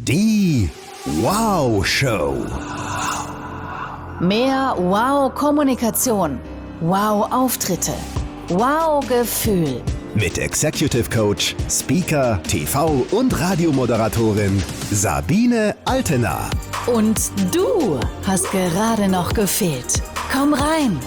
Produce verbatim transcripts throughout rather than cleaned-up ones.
Die Wow-Show. Mehr Wow-Kommunikation, Wow-Auftritte, Wow-Gefühl. Mit Executive Coach, Speaker, T V- und Radiomoderatorin Sabine Altena. Und du hast gerade noch gefehlt. Komm rein.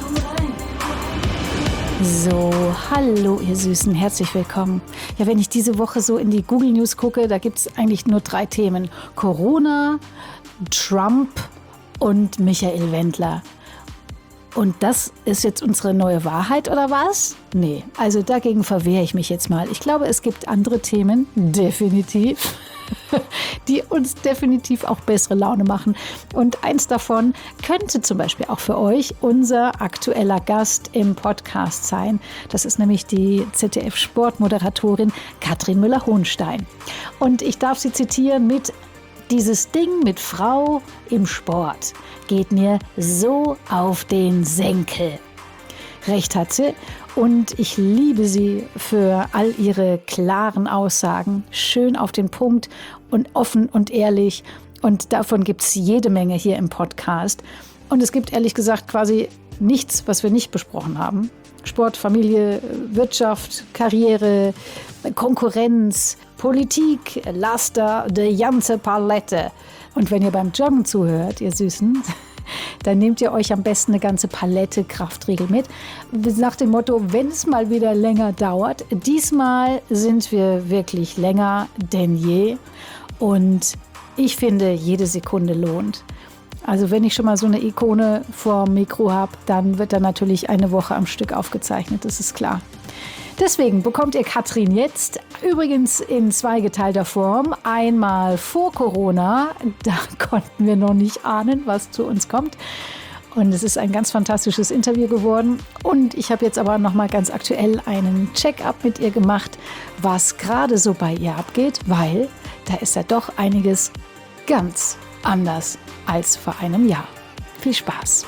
So, hallo ihr Süßen, herzlich willkommen. Ja, wenn ich diese Woche so in die Google News gucke, da gibt es eigentlich nur drei Themen. Corona, Trump und Michael Wendler. Und das ist jetzt unsere neue Wahrheit oder was? Nee, also dagegen verwehre ich mich jetzt mal. Ich glaube, es gibt andere Themen, definitiv, die uns definitiv auch bessere Laune machen. Und eins davon könnte zum Beispiel auch für euch unser aktueller Gast im Podcast sein. Das ist nämlich die Z D F-Sportmoderatorin Katrin Müller-Hohenstein. Und ich darf sie zitieren mit: Dieses Ding mit Frau im Sport geht mir so auf den Senkel. Recht hat sie und ich liebe sie für all ihre klaren Aussagen. Schön auf den Punkt und offen und ehrlich. Und davon gibt es jede Menge hier im Podcast. Und es gibt ehrlich gesagt quasi nichts, was wir nicht besprochen haben. Sport, Familie, Wirtschaft, Karriere, Konkurrenz, Politik, Laster, die ganze Palette. Und wenn ihr beim Joggen zuhört, ihr Süßen, dann nehmt ihr euch am besten eine ganze Palette Kraftriegel mit. Nach dem Motto, wenn es mal wieder länger dauert. Diesmal sind wir wirklich länger denn je. Und ich finde, jede Sekunde lohnt. Also wenn ich schon mal so eine Ikone vor dem Mikro habe, dann wird da natürlich eine Woche am Stück aufgezeichnet, das ist klar. Deswegen bekommt ihr Katrin jetzt, übrigens in zweigeteilter Form, einmal vor Corona, da konnten wir noch nicht ahnen, was zu uns kommt. Und es ist ein ganz fantastisches Interview geworden. Und ich habe jetzt aber noch mal ganz aktuell einen Check-up mit ihr gemacht, was gerade so bei ihr abgeht, weil da ist ja doch einiges ganz anders als vor einem Jahr. Viel Spaß.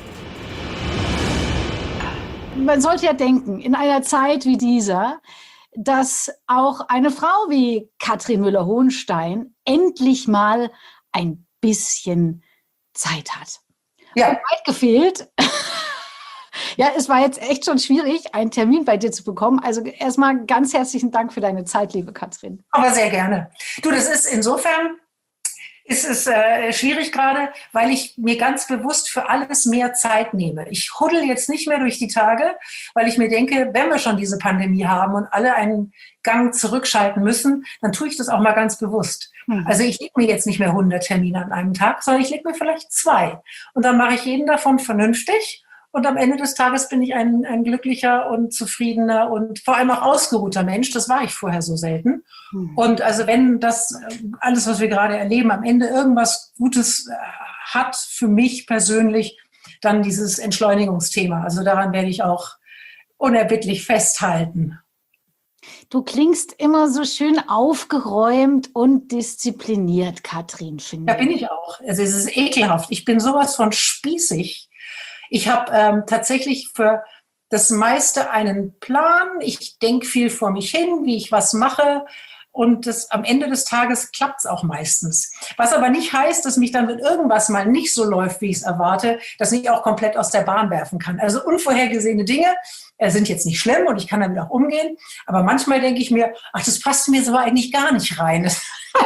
Man sollte ja denken, in einer Zeit wie dieser, dass auch eine Frau wie Katrin Müller-Hohenstein endlich mal ein bisschen Zeit hat. Ja. Und weit gefehlt. Ja, es war jetzt echt schon schwierig, einen Termin bei dir zu bekommen. Also erstmal ganz herzlichen Dank für deine Zeit, liebe Katrin. Aber sehr gerne. Du, das ist insofern... Es ist äh, schwierig gerade, weil ich mir ganz bewusst für alles mehr Zeit nehme. Ich huddel jetzt nicht mehr durch die Tage, weil ich mir denke, wenn wir schon diese Pandemie haben und alle einen Gang zurückschalten müssen, dann tue ich das auch mal ganz bewusst. Mhm. Also ich lege mir jetzt nicht mehr hundert Termine an einem Tag, sondern ich lege mir vielleicht zwei. Und dann mache ich jeden davon vernünftig. Und am Ende des Tages bin ich ein, ein glücklicher und zufriedener und vor allem auch ausgeruhter Mensch. Das war ich vorher so selten. Mhm. Und also wenn das alles, was wir gerade erleben, am Ende irgendwas Gutes hat für mich persönlich, dann dieses Entschleunigungsthema. Also daran werde ich auch unerbittlich festhalten. Du klingst immer so schön aufgeräumt und diszipliniert, Katrin, finde ich. Da bin ich auch. Also es ist ekelhaft. Ich bin sowas von spießig. Ich habe ähm, tatsächlich für das meiste einen Plan. Ich denke viel vor mich hin, wie ich was mache. Und das, am Ende des Tages klappt es auch meistens. Was aber nicht heißt, dass mich dann, wenn irgendwas mal nicht so läuft, wie ich es erwarte, das nicht auch komplett aus der Bahn werfen kann. Also unvorhergesehene Dinge äh, sind jetzt nicht schlimm und ich kann damit auch umgehen. Aber manchmal denke ich mir, ach, das passt mir so eigentlich gar nicht rein. Das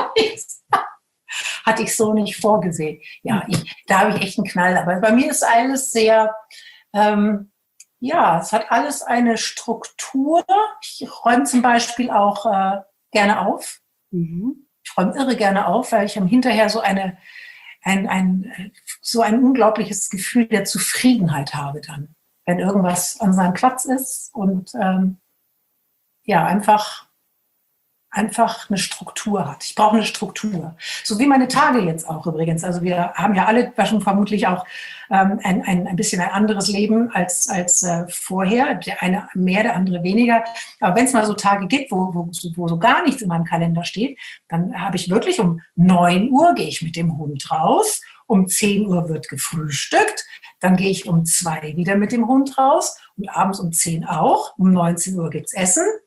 hatte ich so nicht vorgesehen. Ja, ich, da habe ich echt einen Knall. Aber bei mir ist alles sehr, ähm, ja, es hat alles eine Struktur. Ich räume zum Beispiel auch äh, gerne auf. Mhm. Ich räume irre gerne auf, weil ich am hinterher so eine, ein, ein, so ein unglaubliches Gefühl der Zufriedenheit habe dann, wenn irgendwas an seinem Platz ist und ähm, ja, einfach einfach eine Struktur hat. Ich brauche eine Struktur. So wie meine Tage jetzt auch übrigens. Also wir haben ja alle schon vermutlich auch ähm, ein, ein, ein bisschen ein anderes Leben als, als äh, vorher. Der eine mehr, der andere weniger. Aber wenn es mal so Tage gibt, wo, wo, wo so gar nichts in meinem Kalender steht, dann habe ich wirklich um neun Uhr gehe ich mit dem Hund raus. Um zehn Uhr wird gefrühstückt. Dann gehe ich um zwei wieder mit dem Hund raus. Und abends um zehn auch. Um neunzehn Uhr gibt's Essen.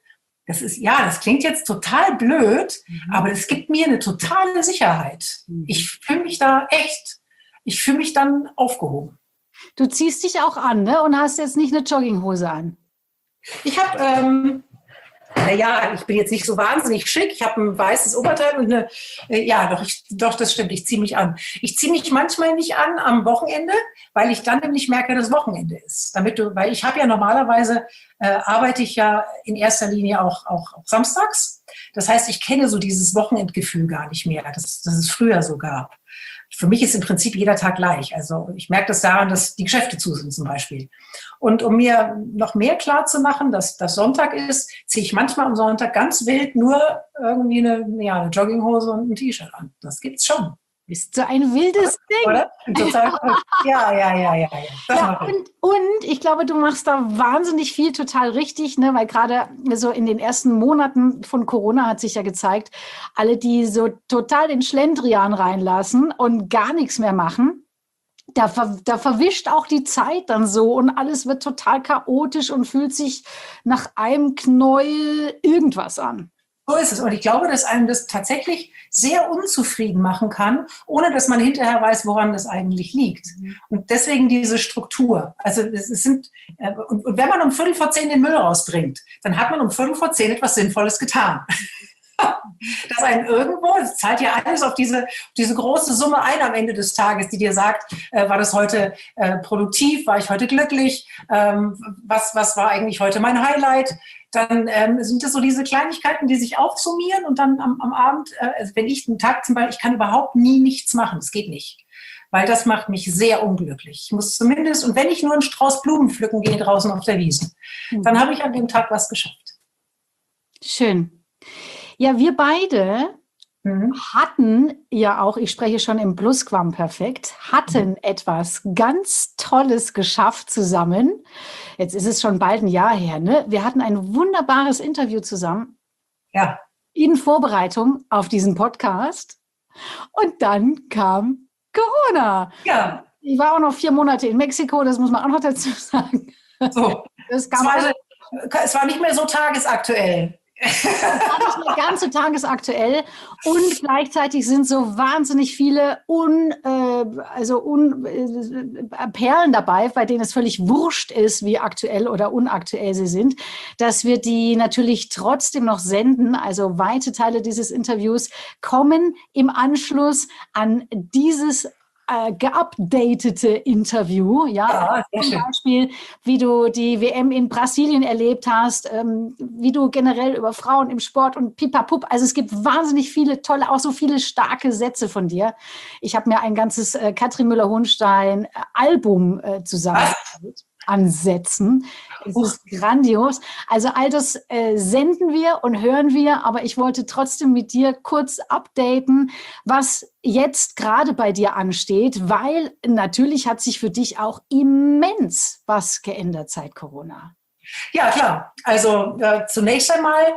Das ist, ja, das klingt jetzt total blöd, Mhm. aber es gibt mir eine totale Sicherheit. Mhm. Ich fühle mich da echt, ich fühle mich dann aufgehoben. Du ziehst dich auch an, ne? Und hast jetzt nicht eine Jogginghose an. Ich habe, ähm, naja, ich bin jetzt nicht so wahnsinnig schick. Ich habe ein weißes Oberteil und eine, äh, ja, doch, ich, doch, das stimmt, ich ziehe mich an. Ich ziehe mich manchmal nicht an am Wochenende, weil ich dann nämlich merke, dass Wochenende ist. Damit du, weil ich habe ja normalerweise, äh, arbeite ich ja in erster Linie auch, auch, auch samstags. Das heißt, ich kenne so dieses Wochenendgefühl gar nicht mehr, das, das es früher so gab. Für mich ist im Prinzip jeder Tag gleich. Also ich merke das daran, dass die Geschäfte zu sind zum Beispiel. Und um mir noch mehr klar zu machen, dass das Sonntag ist, ziehe ich manchmal am Sonntag ganz wild nur irgendwie eine, ja, eine Jogginghose und ein T-Shirt an. Das gibt's schon. Bist du ein wildes Ding? Oder? Total. Ja, ja, ja, ja. ja. Das Ja, mache ich. und, und ich glaube, du machst da wahnsinnig viel total richtig, ne? Weil gerade so in den ersten Monaten von Corona hat sich ja gezeigt, alle, die so total den Schlendrian reinlassen und gar nichts mehr machen, da, ver, da verwischt auch die Zeit dann so und alles wird total chaotisch und fühlt sich nach einem Knäuel irgendwas an. So ist es. Und ich glaube, dass einem das tatsächlich sehr unzufrieden machen kann, ohne dass man hinterher weiß, woran das eigentlich liegt. Und deswegen diese Struktur. Also es sind, äh, und, und wenn man um Viertel vor zehn den Müll rausbringt, dann hat man um Viertel vor zehn etwas Sinnvolles getan. Dass einen irgendwo, das zahlt ja alles auf diese, diese große Summe ein am Ende des Tages, die dir sagt, äh, war das heute äh, produktiv, war ich heute glücklich, ähm, was, was war eigentlich heute mein Highlight? Dann ähm, sind das so diese Kleinigkeiten, die sich aufsummieren und dann am, am Abend, äh, also wenn ich einen Tag zum Beispiel, ich kann überhaupt nie nichts machen, das geht nicht, weil das macht mich sehr unglücklich. Ich muss zumindest, und wenn ich nur einen Strauß Blumen pflücken gehe draußen auf der Wiese, dann habe ich an dem Tag was geschafft. Schön. Ja, wir beide Mhm. hatten ja auch, ich spreche schon im Plusquamperfekt, hatten mhm. etwas ganz Tolles geschafft zusammen. Jetzt ist es schon bald ein Jahr her, ne? Wir hatten ein wunderbares Interview zusammen. Ja. In Vorbereitung auf diesen Podcast. Und dann kam Corona. Ja. Ich war auch noch vier Monate in Mexiko, das muss man auch noch dazu sagen. So. Das kam es, war, es war nicht mehr so tagesaktuell. Das war nicht mehr ganz so tagesaktuell und gleichzeitig sind so wahnsinnig viele un, äh, also un, äh, Perlen dabei, bei denen es völlig wurscht ist, wie aktuell oder unaktuell sie sind, dass wir die natürlich trotzdem noch senden. Also weite Teile dieses Interviews kommen im Anschluss an dieses Äh, geupdatete Interview, ja, ja zum Beispiel, wie du die W M in Brasilien erlebt hast, ähm, wie du generell über Frauen im Sport und pipapup, also es gibt wahnsinnig viele tolle, auch so viele starke Sätze von dir. Ich habe mir ein ganzes äh, Katrin Müller-Hohenstein äh, Album äh, zusammengestellt. Ansetzen. Es ist grandios. Also all das äh, senden wir und hören wir, aber ich wollte trotzdem mit dir kurz updaten, was jetzt gerade bei dir ansteht, weil natürlich hat sich für dich auch immens was geändert seit Corona. Ja, klar. Also äh, zunächst einmal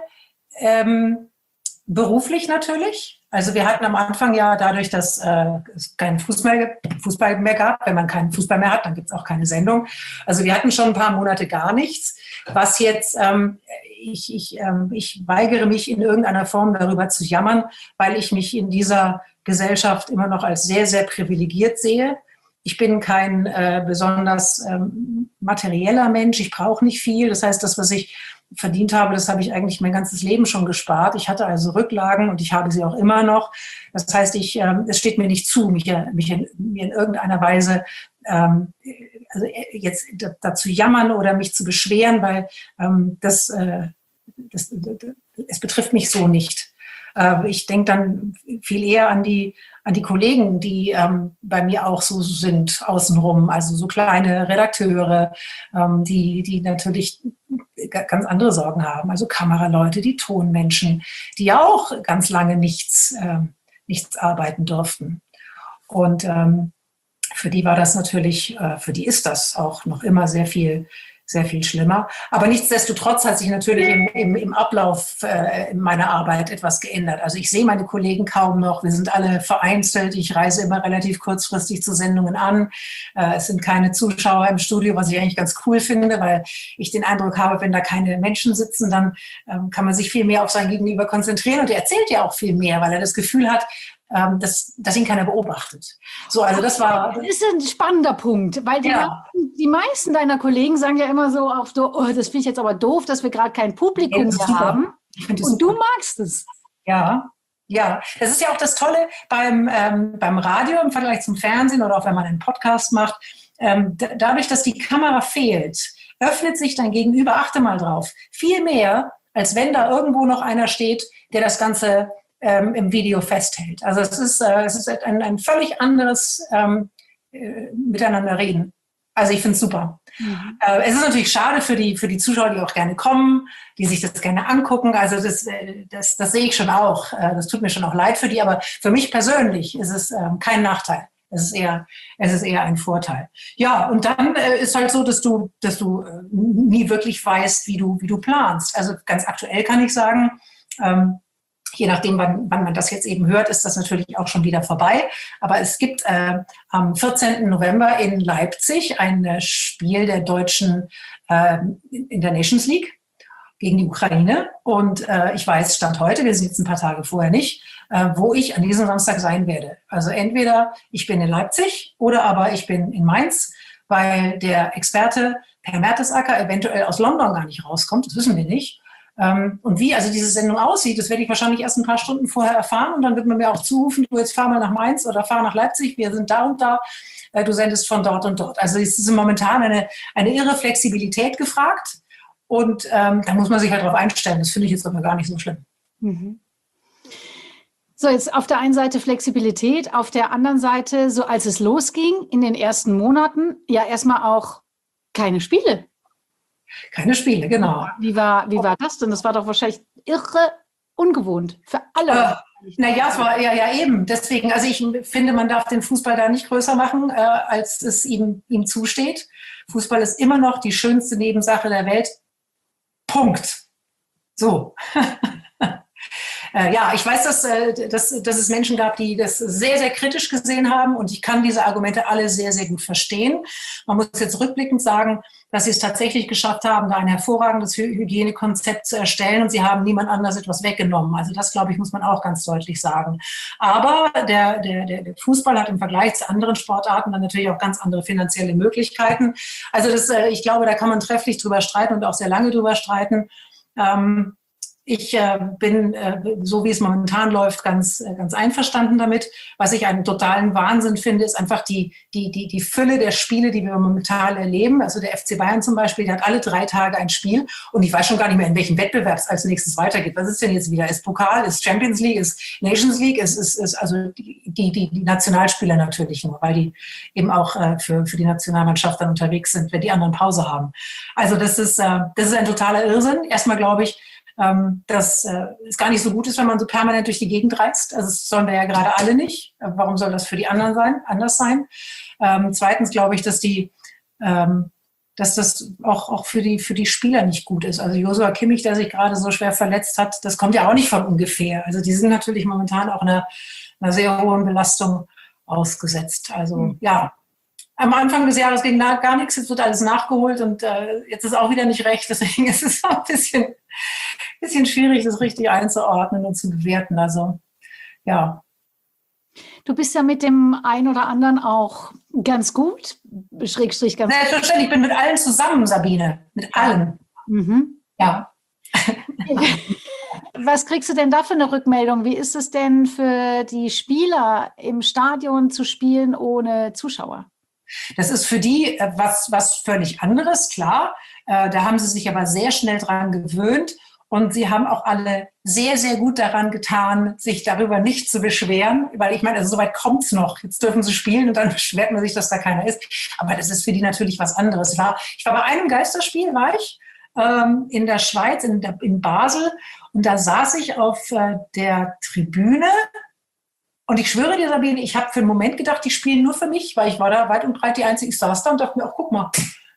ähm, beruflich natürlich. Also wir hatten am Anfang ja dadurch, dass äh, es keinen Fußball, Fußball mehr gab. Wenn man keinen Fußball mehr hat, dann gibt es auch keine Sendung. Also wir hatten schon ein paar Monate gar nichts. Was jetzt, ähm, ich, ich, ähm, ich weigere mich in irgendeiner Form darüber zu jammern, weil ich mich in dieser Gesellschaft immer noch als sehr, sehr privilegiert sehe. Ich bin kein äh, besonders ähm, materieller Mensch. Ich brauche nicht viel. Das heißt, das, was ich verdient habe, das habe ich eigentlich mein ganzes Leben schon gespart. Ich hatte also Rücklagen und ich habe sie auch immer noch. Das heißt, ich, ähm, es steht mir nicht zu, mich, mich in, mir in irgendeiner Weise ähm, also jetzt dazu jammern oder mich zu beschweren, weil ähm, das, äh, das, das, es betrifft mich so nicht. Äh, ich denke dann viel eher an die an die Kollegen, die ähm, bei mir auch so sind außenrum, also so kleine Redakteure, ähm, die, die natürlich ganz andere Sorgen haben, also Kameraleute, die Tonmenschen, die ja auch ganz lange nichts, ähm, nichts arbeiten durften. Und ähm, für die war das natürlich, äh, für die ist das auch noch immer sehr viel, sehr viel schlimmer. Aber nichtsdestotrotz hat sich natürlich im, im, im Ablauf äh, meiner Arbeit etwas geändert. Also ich sehe meine Kollegen kaum noch. Wir sind alle vereinzelt. Ich reise immer relativ kurzfristig zu Sendungen an. Äh, es sind keine Zuschauer im Studio, was ich eigentlich ganz cool finde, weil ich den Eindruck habe, wenn da keine Menschen sitzen, dann ähm, kann man sich viel mehr auf sein Gegenüber konzentrieren. Und er erzählt ja auch viel mehr, weil er das Gefühl hat, ähm, dass, dass ihn keiner beobachtet. So, also das war... Das ist ein spannender Punkt, weil die, Ja. die meisten deiner Kollegen sagen ja immer so, auch so, oh, das finde ich jetzt aber doof, dass wir gerade kein Publikum Ja, das ist mehr super. haben. Ich finde das Und du super. magst es. Ja, ja. Das ist ja auch das Tolle beim, ähm, beim Radio im Vergleich zum Fernsehen oder auch wenn man einen Podcast macht. Ähm, d- dadurch, dass die Kamera fehlt, öffnet sich dein Gegenüber, achte mal drauf, viel mehr, als wenn da irgendwo noch einer steht, der das Ganze ähm, im Video festhält. Also es ist, äh, es ist ein, ein völlig anderes ähm, äh, Miteinander reden. Also ich finde es super. Mhm. Äh, es ist natürlich schade für die, für die Zuschauer, die auch gerne kommen, die sich das gerne angucken. Also das, äh, das, das sehe ich schon auch. Äh, das tut mir schon auch leid für die. Aber für mich persönlich ist es ähm, kein Nachteil. Es ist eher, es ist eher ein Vorteil. Ja, und dann äh, ist halt so, dass du, dass du äh, nie wirklich weißt, wie du, wie du planst. Also ganz aktuell kann ich sagen, ähm, je nachdem, wann, wann man das jetzt eben hört, ist das natürlich auch schon wieder vorbei. Aber es gibt äh, am vierzehnten November in Leipzig ein äh, Spiel der Deutschen äh, in der Nations League gegen die Ukraine. Und äh, ich weiß, Stand heute, wir sind jetzt ein paar Tage vorher nicht, äh, wo ich an diesem Samstag sein werde. Also entweder ich bin in Leipzig oder aber ich bin in Mainz, weil der Experte Per Mertesacker eventuell aus London gar nicht rauskommt. Das wissen wir nicht. Und wie also diese Sendung aussieht, das werde ich wahrscheinlich erst ein paar Stunden vorher erfahren und dann wird man mir auch zurufen, du jetzt fahr mal nach Mainz oder fahr nach Leipzig, wir sind da und da, du sendest von dort und dort. Also es ist momentan eine, eine irre Flexibilität gefragt und ähm, da muss man sich halt drauf einstellen. Das finde ich jetzt aber gar nicht so schlimm. Mhm. So, jetzt auf der einen Seite Flexibilität, auf der anderen Seite, so als es losging in den ersten Monaten, ja erstmal auch keine Spiele. Keine Spiele, genau. Wie war, wie war das denn? Das war doch wahrscheinlich irre ungewohnt für alle. Äh, naja, es war ja, ja eben. Deswegen, also ich finde, man darf den Fußball da nicht größer machen, äh, als es ihm, ihm zusteht. Fußball ist immer noch die schönste Nebensache der Welt. Punkt. So. Äh, ja, ich weiß, dass, äh, dass, dass es Menschen gab, die das sehr, sehr kritisch gesehen haben und ich kann diese Argumente alle sehr, sehr gut verstehen. Man muss jetzt rückblickend sagen, dass sie es tatsächlich geschafft haben, da ein hervorragendes Hy- Hygienekonzept zu erstellen und sie haben niemand anders etwas weggenommen. Also das, glaube ich, muss man auch ganz deutlich sagen. Aber der, der, der Fußball hat im Vergleich zu anderen Sportarten dann natürlich auch ganz andere finanzielle Möglichkeiten. Also das, äh, ich glaube, da kann man trefflich drüber streiten und auch sehr lange drüber streiten. Ähm, Ich äh, bin, äh, so wie es momentan läuft, ganz, äh, ganz einverstanden damit. Was ich einen totalen Wahnsinn finde, ist einfach die, die, die, die Fülle der Spiele, die wir momentan erleben. Also der F C Bayern zum Beispiel, der hat alle drei Tage ein Spiel und ich weiß schon gar nicht mehr, in welchem Wettbewerb es als nächstes weitergeht. Was ist denn jetzt wieder? Ist Pokal, ist Champions League, ist Nations League, ist, ist, ist also die, die, die Nationalspieler natürlich nur, weil die eben auch äh, für, für die Nationalmannschaft dann unterwegs sind, wenn die anderen Pause haben. Also das ist, äh, das ist ein totaler Irrsinn. Erstmal glaube ich, dass äh, es gar nicht so gut ist, wenn man so permanent durch die Gegend reist. Also das sollen wir ja gerade alle nicht. Warum soll das für die anderen sein, anders sein? Ähm, zweitens glaube ich, dass die, ähm, dass das auch, auch für die, für die Spieler nicht gut ist. Also Joshua Kimmich, der sich gerade so schwer verletzt hat, das kommt ja auch nicht von ungefähr. Also die sind natürlich momentan auch einer, einer sehr hohen Belastung ausgesetzt. Also mhm. ja, am Anfang des Jahres ging gar nichts, jetzt wird alles nachgeholt und äh, jetzt ist auch wieder nicht recht. Deswegen ist es auch ein bisschen, bisschen schwierig, das richtig einzuordnen und zu bewerten. Also ja. Du bist ja mit dem einen oder anderen auch ganz gut, Schrägstrich ganz gut. Selbstverständlich, ich bin mit allen zusammen, Sabine. Mit allen. Mhm. Ja. Was kriegst du denn da für eine Rückmeldung? Wie ist es denn für die Spieler im Stadion zu spielen ohne Zuschauer? Das ist für die was, was völlig anderes, klar. Äh, da haben sie sich aber sehr schnell dran gewöhnt und sie haben auch alle sehr, sehr gut daran getan, sich darüber nicht zu beschweren, weil ich meine, also soweit kommt es noch. Jetzt dürfen sie spielen und dann beschwert man sich, dass da keiner ist. Aber das ist für die natürlich was anderes. Ich war, ich war bei einem Geisterspiel, war ich ähm, in der Schweiz, in, der, in Basel und da saß ich auf äh, der Tribüne. Und ich schwöre dir, Sabine, ich habe für einen Moment gedacht, die spielen nur für mich, weil ich war da weit und breit die Einzige. Ich saß da und dachte mir, auch guck mal,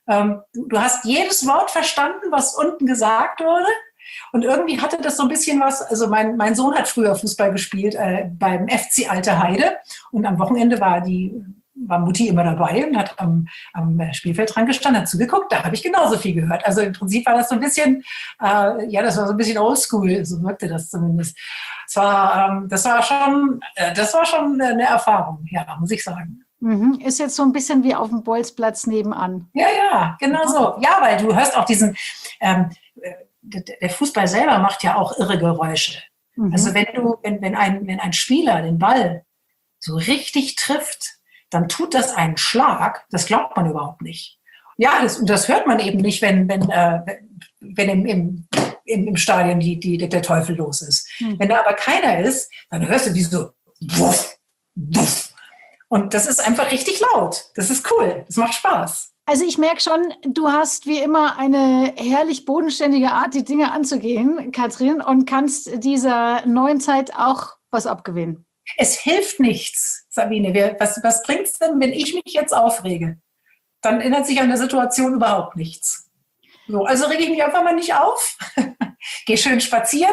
Ähm, du, du hast jedes Wort verstanden, was unten gesagt wurde. Und irgendwie hatte das so ein bisschen was, also mein, mein Sohn hat früher Fußball gespielt äh, beim F C Alte Heide. Und am Wochenende war die war Mutti immer dabei und hat am, am Spielfeld dran gestanden, hat zugeguckt, da habe ich genauso viel gehört. Also im Prinzip war das so ein bisschen, äh, ja, das war so ein bisschen oldschool, so wirkte das zumindest. Das war, ähm, das war schon, äh, das war schon eine Erfahrung, ja, muss ich sagen. Mhm. Ist jetzt so ein bisschen wie auf dem Bolzplatz nebenan. Ja, ja, genau so. Ja, weil du hörst auch diesen, ähm, der Fußball selber macht ja auch irre Geräusche. Mhm. Also wenn du, wenn, wenn ein, wenn ein Spieler den Ball so richtig trifft, dann tut das einen Schlag, das glaubt man überhaupt nicht. Ja, das, und das hört man eben nicht, wenn, wenn, äh, wenn im, im, im, im Stadion die, die, der Teufel los ist. Mhm. Wenn da aber keiner ist, dann hörst du wie so wuff, wuff. Und das ist einfach richtig laut. Das ist cool, das macht Spaß. Also ich merke schon, du hast wie immer eine herrlich bodenständige Art, die Dinge anzugehen, Katrin, und kannst dieser neuen Zeit auch was abgewinnen. Es hilft nichts, Sabine. Wir, was was bringt es denn, wenn ich mich jetzt aufrege? Dann ändert sich an der Situation überhaupt nichts. So, also rege ich mich einfach mal nicht auf, gehe schön spazieren,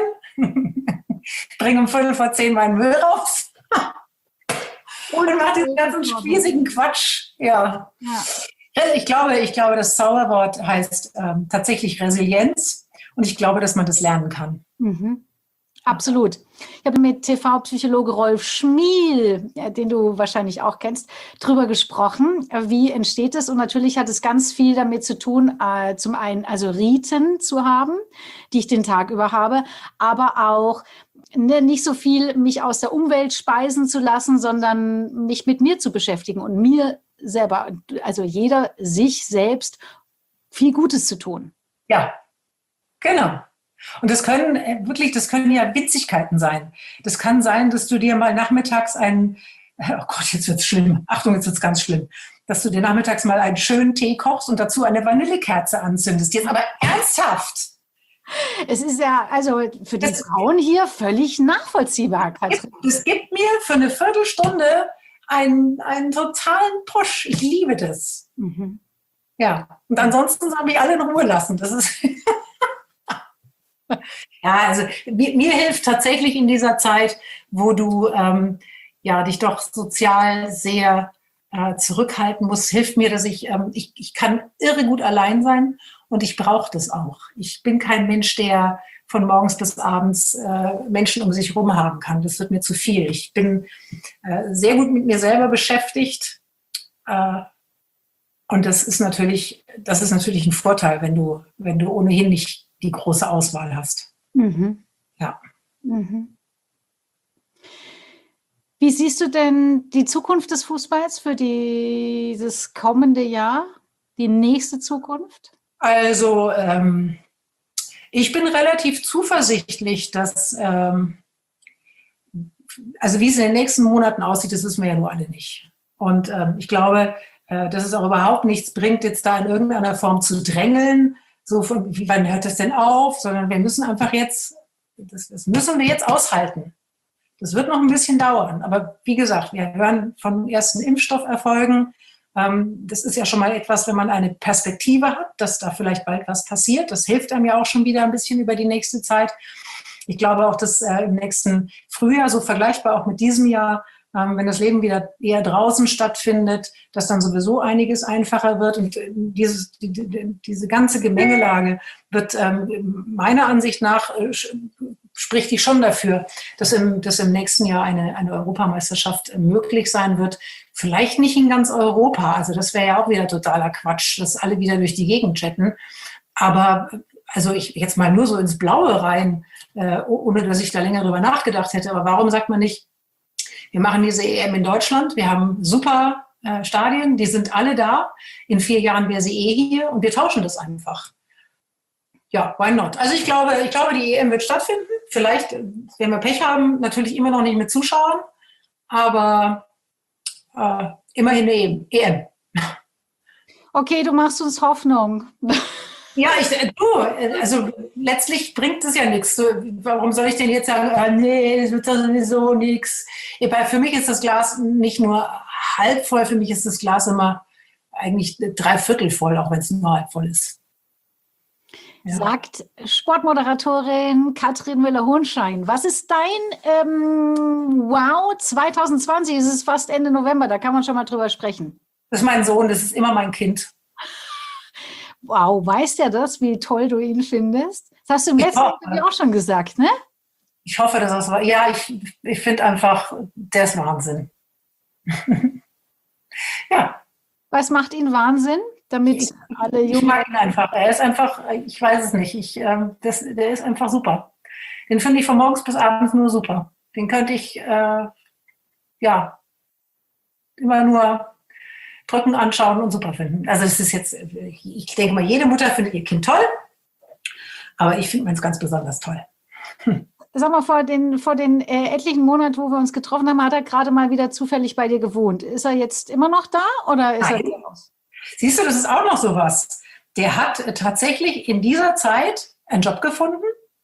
bringe um Viertel vor zehn meinen Müll raus und mache diesen ganzen spießigen Quatsch. Ja. Ja. Ich glaube, ich glaube, das Zauberwort heißt ähm, tatsächlich Resilienz und ich glaube, dass man das lernen kann. Mhm. Absolut. Ich habe mit T V-Psychologe Rolf Schmiel, den du wahrscheinlich auch kennst, drüber gesprochen. Wie entsteht es? Und natürlich hat es ganz viel damit zu tun, äh, zum einen also Riten zu haben, die ich den Tag über habe, aber auch ne, nicht so viel mich aus der Umwelt speisen zu lassen, sondern mich mit mir zu beschäftigen und mir selber, also jeder sich selbst viel Gutes zu tun. Ja, genau. Und das können wirklich, das können ja Witzigkeiten sein. Das kann sein, dass du dir mal nachmittags einen, oh Gott, jetzt wird's schlimm. Achtung, jetzt wird's ganz schlimm. Dass du dir nachmittags mal einen schönen Tee kochst und dazu eine Vanillekerze anzündest. Jetzt aber ernsthaft. Es ist ja also für die das, Frauen hier völlig nachvollziehbar. Es gibt mir für eine Viertelstunde einen, einen totalen Push. Ich liebe das. Mhm. Ja, und ansonsten soll mich alle in Ruhe lassen. Das ist... Ja, also mir, mir hilft tatsächlich in dieser Zeit, wo du ähm, ja, dich doch sozial sehr äh, zurückhalten musst, hilft mir, dass ich, ähm, ich, ich kann irre gut allein sein und ich brauche das auch. Ich bin kein Mensch, der von morgens bis abends äh, Menschen um sich herum haben kann. Das wird mir zu viel. Ich bin äh, sehr gut mit mir selber beschäftigt äh, und das ist natürlich, das ist natürlich ein Vorteil, wenn du, wenn du ohnehin nicht die große Auswahl hast. Mhm. Ja. Mhm. Wie siehst du denn die Zukunft des Fußballs für dieses kommende Jahr, die nächste Zukunft? Also ähm, ich bin relativ zuversichtlich, dass, ähm, also wie es in den nächsten Monaten aussieht, das wissen wir ja nur alle nicht. Und ähm, ich glaube, äh, dass es auch überhaupt nichts bringt, jetzt da in irgendeiner Form zu drängeln, so von, wie, wann hört das denn auf, sondern wir müssen einfach jetzt, das, das müssen wir jetzt aushalten. Das wird noch ein bisschen dauern, aber wie gesagt, wir hören von ersten Impfstofferfolgen. Ähm, das ist ja schon mal etwas, wenn man eine Perspektive hat, dass da vielleicht bald was passiert. Das hilft einem ja auch schon wieder ein bisschen über die nächste Zeit. Ich glaube auch, dass äh, im nächsten Frühjahr, so vergleichbar auch mit diesem Jahr, wenn das Leben wieder eher draußen stattfindet, dass dann sowieso einiges einfacher wird. Und dieses, die, die, diese ganze Gemengelage wird ähm, meiner Ansicht nach, äh, spricht die schon dafür, dass im, dass im nächsten Jahr eine, eine Europameisterschaft möglich sein wird. Vielleicht nicht in ganz Europa, also das wäre ja auch wieder totaler Quatsch, dass alle wieder durch die Gegend chatten. Aber also ich jetzt mal nur so ins Blaue rein, äh, ohne dass ich da länger drüber nachgedacht hätte. Aber warum sagt man nicht, wir machen diese E M in Deutschland, wir haben super äh, Stadien, die sind alle da. In vier Jahren wäre sie eh hier und wir tauschen das einfach. Ja, why not? Also ich glaube, ich glaube, die E M wird stattfinden. Vielleicht, wenn wir Pech haben, natürlich immer noch nicht mit Zuschauern, aber äh, immerhin eine E M. Okay, du machst uns Hoffnung. Ja, ich, du, also letztlich bringt es ja nichts. So, warum soll ich denn jetzt sagen, ah, nee, es wird sowieso nichts. Für mich ist das Glas nicht nur halb voll, für mich ist das Glas immer eigentlich drei Viertel voll, auch wenn es nur halb voll ist. Ja. Sagt Sportmoderatorin Katrin Müller-Hohenstein. Was ist dein ähm, Wow zwanzig zwanzig? Es ist fast Ende November, da kann man schon mal drüber sprechen. Das ist mein Sohn, das ist immer mein Kind. Wow, weiß der das, wie toll du ihn findest? Das hast du im letzten Interview auch schon gesagt, ne? Ich hoffe, dass das war. Ja, ich, ich finde einfach, der ist Wahnsinn. Ja. Was macht ihn Wahnsinn? Damit ich, alle Jungen. Ich mag ihn einfach. Er ist einfach, ich weiß es nicht. Ich, äh, das, der ist einfach super. Den finde ich von morgens bis abends nur super. Den könnte ich, äh, ja, immer nur drücken, anschauen und super finden. Also das ist jetzt, ich denke mal, jede Mutter findet ihr Kind toll, aber ich finde meins ganz besonders toll. Hm. Sag mal, vor den, vor den äh, etlichen Monaten, wo wir uns getroffen haben, hat er gerade mal wieder zufällig bei dir gewohnt. Ist er jetzt immer noch da oder ist Nein. er wieder raus? Siehst du, das ist auch noch sowas. Der hat äh, tatsächlich in dieser Zeit einen Job gefunden,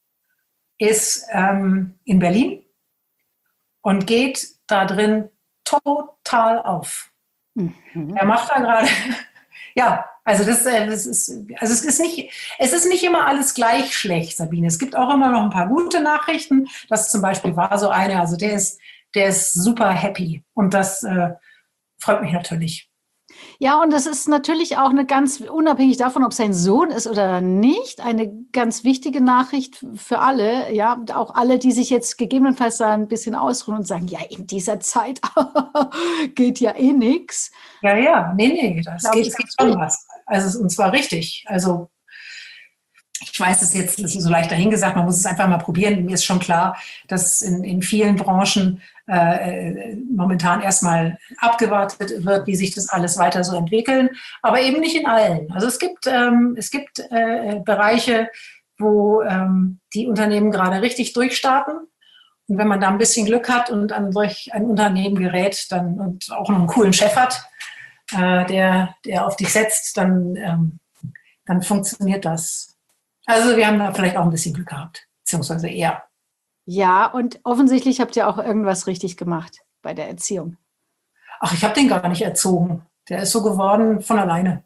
ist ähm, in Berlin und geht da drin total auf. Mhm. Er macht da gerade, ja, also das, das ist, also es ist nicht, es ist nicht immer alles gleich schlecht, Sabine. Es gibt auch immer noch ein paar gute Nachrichten. Das zum Beispiel war so eine, also der ist, der ist super happy und das äh, freut mich natürlich. Ja, und das ist natürlich auch eine ganz, unabhängig davon, ob sein Sohn ist oder nicht, eine ganz wichtige Nachricht für alle. Ja, auch alle, die sich jetzt gegebenenfalls da ein bisschen ausruhen und sagen, ja, in dieser Zeit geht ja eh nichts. Ja, ja, nee, nee, das geht, es geht schon was. Also, und zwar richtig. Also, ich weiß es jetzt, das ist so leicht dahingesagt, man muss es einfach mal probieren. Mir ist schon klar, dass in, in vielen Branchen äh, momentan erstmal abgewartet wird, wie sich das alles weiter so entwickeln, aber eben nicht in allen. Also es gibt, ähm, es gibt äh, Bereiche, wo ähm, die Unternehmen gerade richtig durchstarten. Und wenn man da ein bisschen Glück hat und an solch ein Unternehmen gerät dann, und auch noch einen coolen Chef hat, äh, der, der auf dich setzt, dann, ähm, dann funktioniert das. Also wir haben da vielleicht auch ein bisschen Glück gehabt, beziehungsweise eher. Ja, und offensichtlich habt ihr auch irgendwas richtig gemacht bei der Erziehung. Ach, ich habe den gar nicht erzogen. Der ist so geworden von alleine.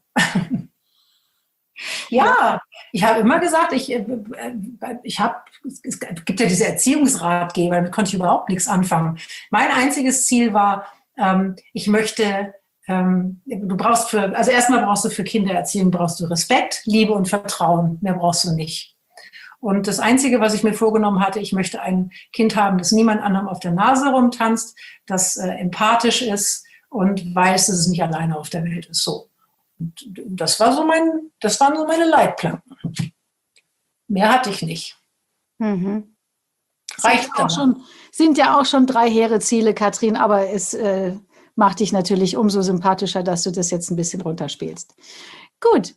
Ja, ich habe immer gesagt, ich, ich habe, es gibt ja diese Erziehungsratgeber, damit konnte ich überhaupt nichts anfangen. Mein einziges Ziel war, ich möchte, du brauchst für, also erstmal brauchst du für Kindererziehung, brauchst du Respekt, Liebe und Vertrauen. Mehr brauchst du nicht. Und das Einzige, was ich mir vorgenommen hatte, ich möchte ein Kind haben, das niemand anderem auf der Nase rumtanzt, das äh, empathisch ist und weiß, dass es nicht alleine auf der Welt ist. So. Und das war so mein, das waren so meine Leitplanken. Mehr hatte ich nicht. Mhm. Reicht sind, auch schon, sind ja auch schon drei hehre Ziele, Katrin, aber es äh, macht dich natürlich umso sympathischer, dass du das jetzt ein bisschen runterspielst. Gut.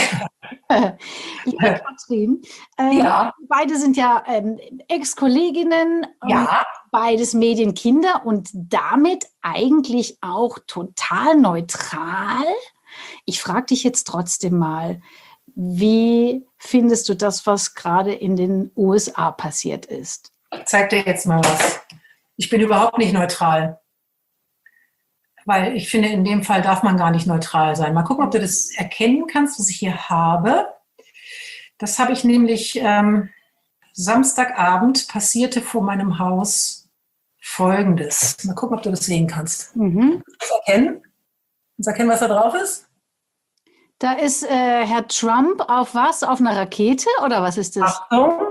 Liebe Katrin, äh, ja. beide sind ja ähm, Ex-Kolleginnen, ja. beides Medienkinder und damit eigentlich auch total neutral. Ich frage dich jetzt trotzdem mal, wie findest du das, was gerade in den U S A passiert ist? Ich zeig dir jetzt mal was. Ich bin überhaupt nicht neutral. Weil ich finde, in dem Fall darf man gar nicht neutral sein. Mal gucken, ob du das erkennen kannst, was ich hier habe. Das habe ich nämlich ähm, Samstagabend passierte vor meinem Haus Folgendes. Mal gucken, ob du das sehen kannst. Mhm. Das erkennen? Kannst du erkennen, was da drauf ist? Da ist äh, Herr Trump auf was? Auf einer Rakete oder was ist das? Achtung.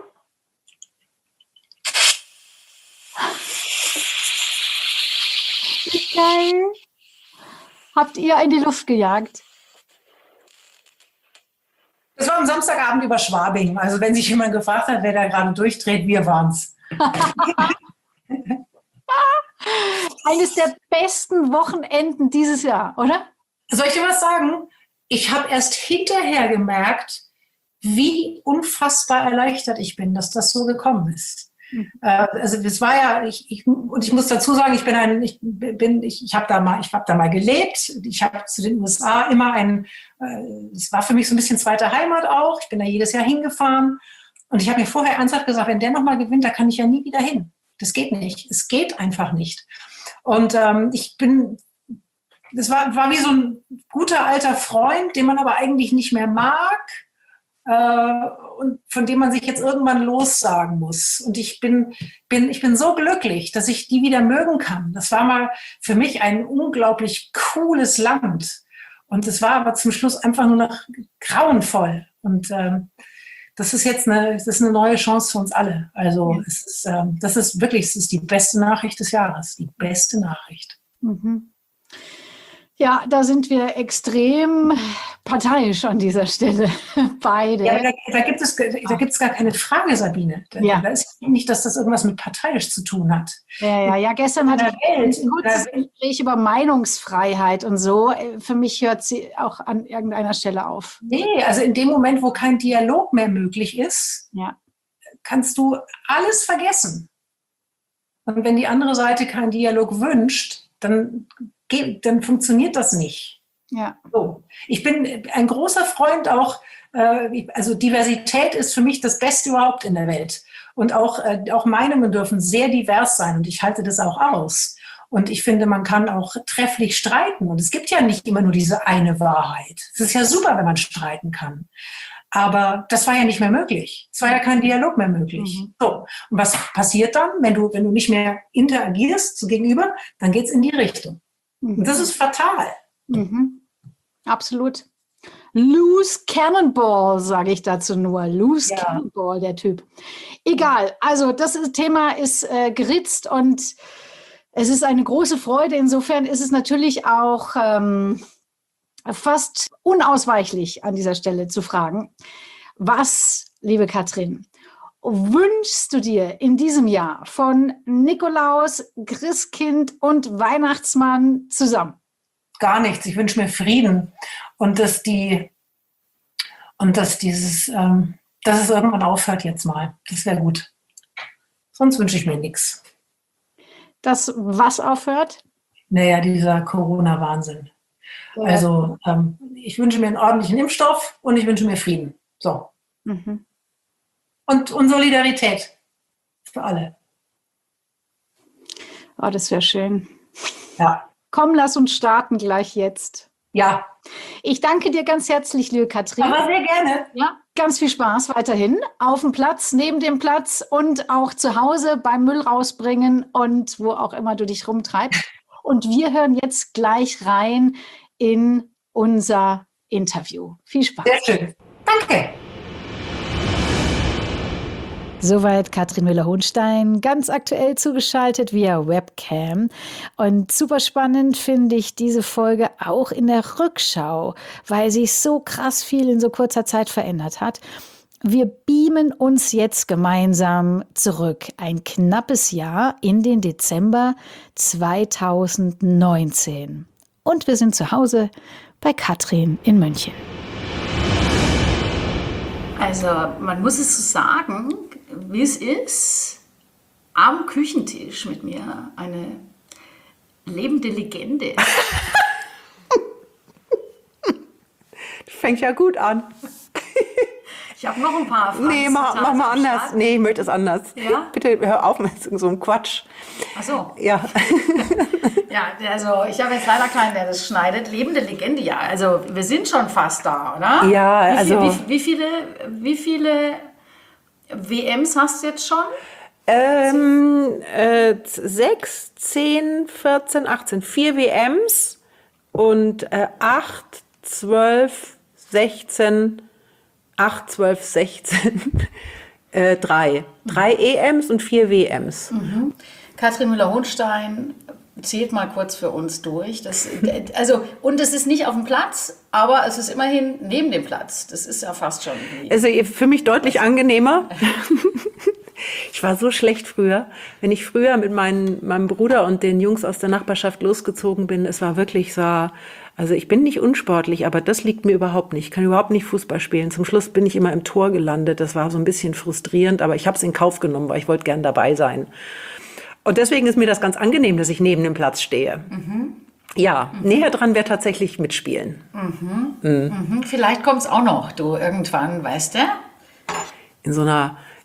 Geil. Habt ihr in die Luft gejagt? Das war am Samstagabend über Schwabing. Also wenn sich jemand gefragt hat, wer da gerade durchdreht, wir waren's. Eines der besten Wochenenden dieses Jahr, oder? Soll ich dir was sagen? Ich habe erst hinterher gemerkt, wie unfassbar erleichtert ich bin, dass das so gekommen ist. Mhm. Also das war ja, ich, ich, und ich muss dazu sagen, ich bin ein, ich bin, ich, ich habe da mal, ich habe da mal gelebt. Ich habe zu den U S A immer ein, es äh, war für mich so ein bisschen zweite Heimat auch. Ich bin da jedes Jahr hingefahren und ich habe mir vorher ernsthaft gesagt, wenn der nochmal gewinnt, da kann ich ja nie wieder hin. Das geht nicht. Es geht einfach nicht. Und ähm, ich bin das war, war wie so ein guter alter Freund, den man aber eigentlich nicht mehr mag. Äh, und von dem man sich jetzt irgendwann lossagen muss. Und ich bin, bin, ich bin so glücklich, dass ich die wieder mögen kann. Das war mal für mich ein unglaublich cooles Land. Und es war aber zum Schluss einfach nur noch grauenvoll. Und ähm, das ist jetzt eine, das ist eine neue Chance für uns alle. Also ja. es ist, ähm, das ist wirklich, es ist die beste Nachricht des Jahres. Die beste Nachricht. Mhm. Ja, da sind wir extrem parteiisch an dieser Stelle, beide. Ja, da, da gibt es, da gibt es gar keine Frage, Sabine. Da, ja. da ist nicht, dass das irgendwas mit parteiisch zu tun hat. Ja, ja, ja. Gestern hatte ich ein kurzes Gespräch über Meinungsfreiheit und so. Für mich hört sie auch an irgendeiner Stelle auf. Nee, also in dem Moment, wo kein Dialog mehr möglich ist, ja. kannst du alles vergessen. Und wenn die andere Seite keinen Dialog wünscht, dann dann funktioniert das nicht. Ja. So. Ich bin ein großer Freund auch, äh, also Diversität ist für mich das Beste überhaupt in der Welt. Und auch, äh, auch Meinungen dürfen sehr divers sein und ich halte das auch aus. Und ich finde, man kann auch trefflich streiten. Und es gibt ja nicht immer nur diese eine Wahrheit. Es ist ja super, wenn man streiten kann. Aber das war ja nicht mehr möglich. Es war ja kein Dialog mehr möglich. Mhm. So. Und was passiert dann, wenn du, wenn du nicht mehr interagierst so gegenüber? Dann geht es in die Richtung. Und das ist fatal. Mhm. Absolut. Loose Cannonball, sage ich dazu nur. Loose ja. Cannonball, der Typ. Egal, also das ist, Thema ist äh, geritzt und es ist eine große Freude. Insofern ist es natürlich auch ähm, fast unausweichlich an dieser Stelle zu fragen, was, liebe Katrin, wünschst du dir in diesem Jahr von Nikolaus, Christkind und Weihnachtsmann zusammen? Gar nichts. Ich wünsche mir Frieden und dass die und dass dieses, ähm, dass es irgendwann aufhört jetzt mal. Das wäre gut. Sonst wünsche ich mir nichts. Das was aufhört? Naja, dieser Corona-Wahnsinn. Ja. Also ähm, ich wünsche mir einen ordentlichen Impfstoff und ich wünsche mir Frieden. So. Mhm. Und, und Solidarität für alle. Oh, das wäre schön. Ja. Komm, lass uns starten gleich jetzt. Ja. Ich danke dir ganz herzlich, liebe Katrin. Aber sehr gerne. Ja, ganz viel Spaß weiterhin auf dem Platz, neben dem Platz und auch zu Hause beim Müll rausbringen und wo auch immer du dich rumtreibst. Und wir hören jetzt gleich rein in unser Interview. Viel Spaß. Sehr schön. Danke. Soweit Katrin Müller-Hohnstein, ganz aktuell zugeschaltet via Webcam. Und super spannend finde ich diese Folge auch in der Rückschau, weil sich so krass viel in so kurzer Zeit verändert hat. Wir beamen uns jetzt gemeinsam zurück, ein knappes Jahr in den Dezember zweitausendneunzehn. Und wir sind zu Hause bei Katrin in München. Also man muss es so sagen, wie es ist, am Küchentisch mit mir eine lebende Legende. Fängt ja gut an. Ich habe noch ein paar Fragen. Nee, mach, mach mal anders. Start. Nee, ich möchte es anders. Ja? Bitte hör auf mit so einem Quatsch. Ach so. Ja. Ja, also ich habe jetzt leider keinen, der das schneidet. Lebende Legende, ja. Also wir sind schon fast da, oder? Ja, wie viel, also... Wie, wie viele... Wie viele W Ms hast du jetzt schon? Ähm, äh, sechs, zehn, vierzehn, achtzehn. Vier W Ms und äh, acht, zwölf, sechzehn, acht, zwölf, sechzehn, äh, drei. Drei E Ms und vier W Ms. Mhm. Katrin Müller-Hohnstein zählt mal kurz für uns durch. Das, also, und es ist nicht auf dem Platz, aber es ist immerhin neben dem Platz. Das ist ja fast schon... Also für mich deutlich angenehmer. Ich war so schlecht früher. Wenn ich früher mit meinen, meinem Bruder und den Jungs aus der Nachbarschaft losgezogen bin, es war wirklich so... Also ich bin nicht unsportlich, aber das liegt mir überhaupt nicht. Ich kann überhaupt nicht Fußball spielen. Zum Schluss bin ich immer im Tor gelandet. Das war so ein bisschen frustrierend, aber ich habe es in Kauf genommen, weil ich wollte gern dabei sein. Und deswegen ist mir das ganz angenehm, dass ich neben dem Platz stehe. Mhm. Ja, mhm. Näher dran wäre tatsächlich mitspielen. Mhm. Mhm. Mhm. Vielleicht kommt es auch noch, du irgendwann, weißt du? In so einer,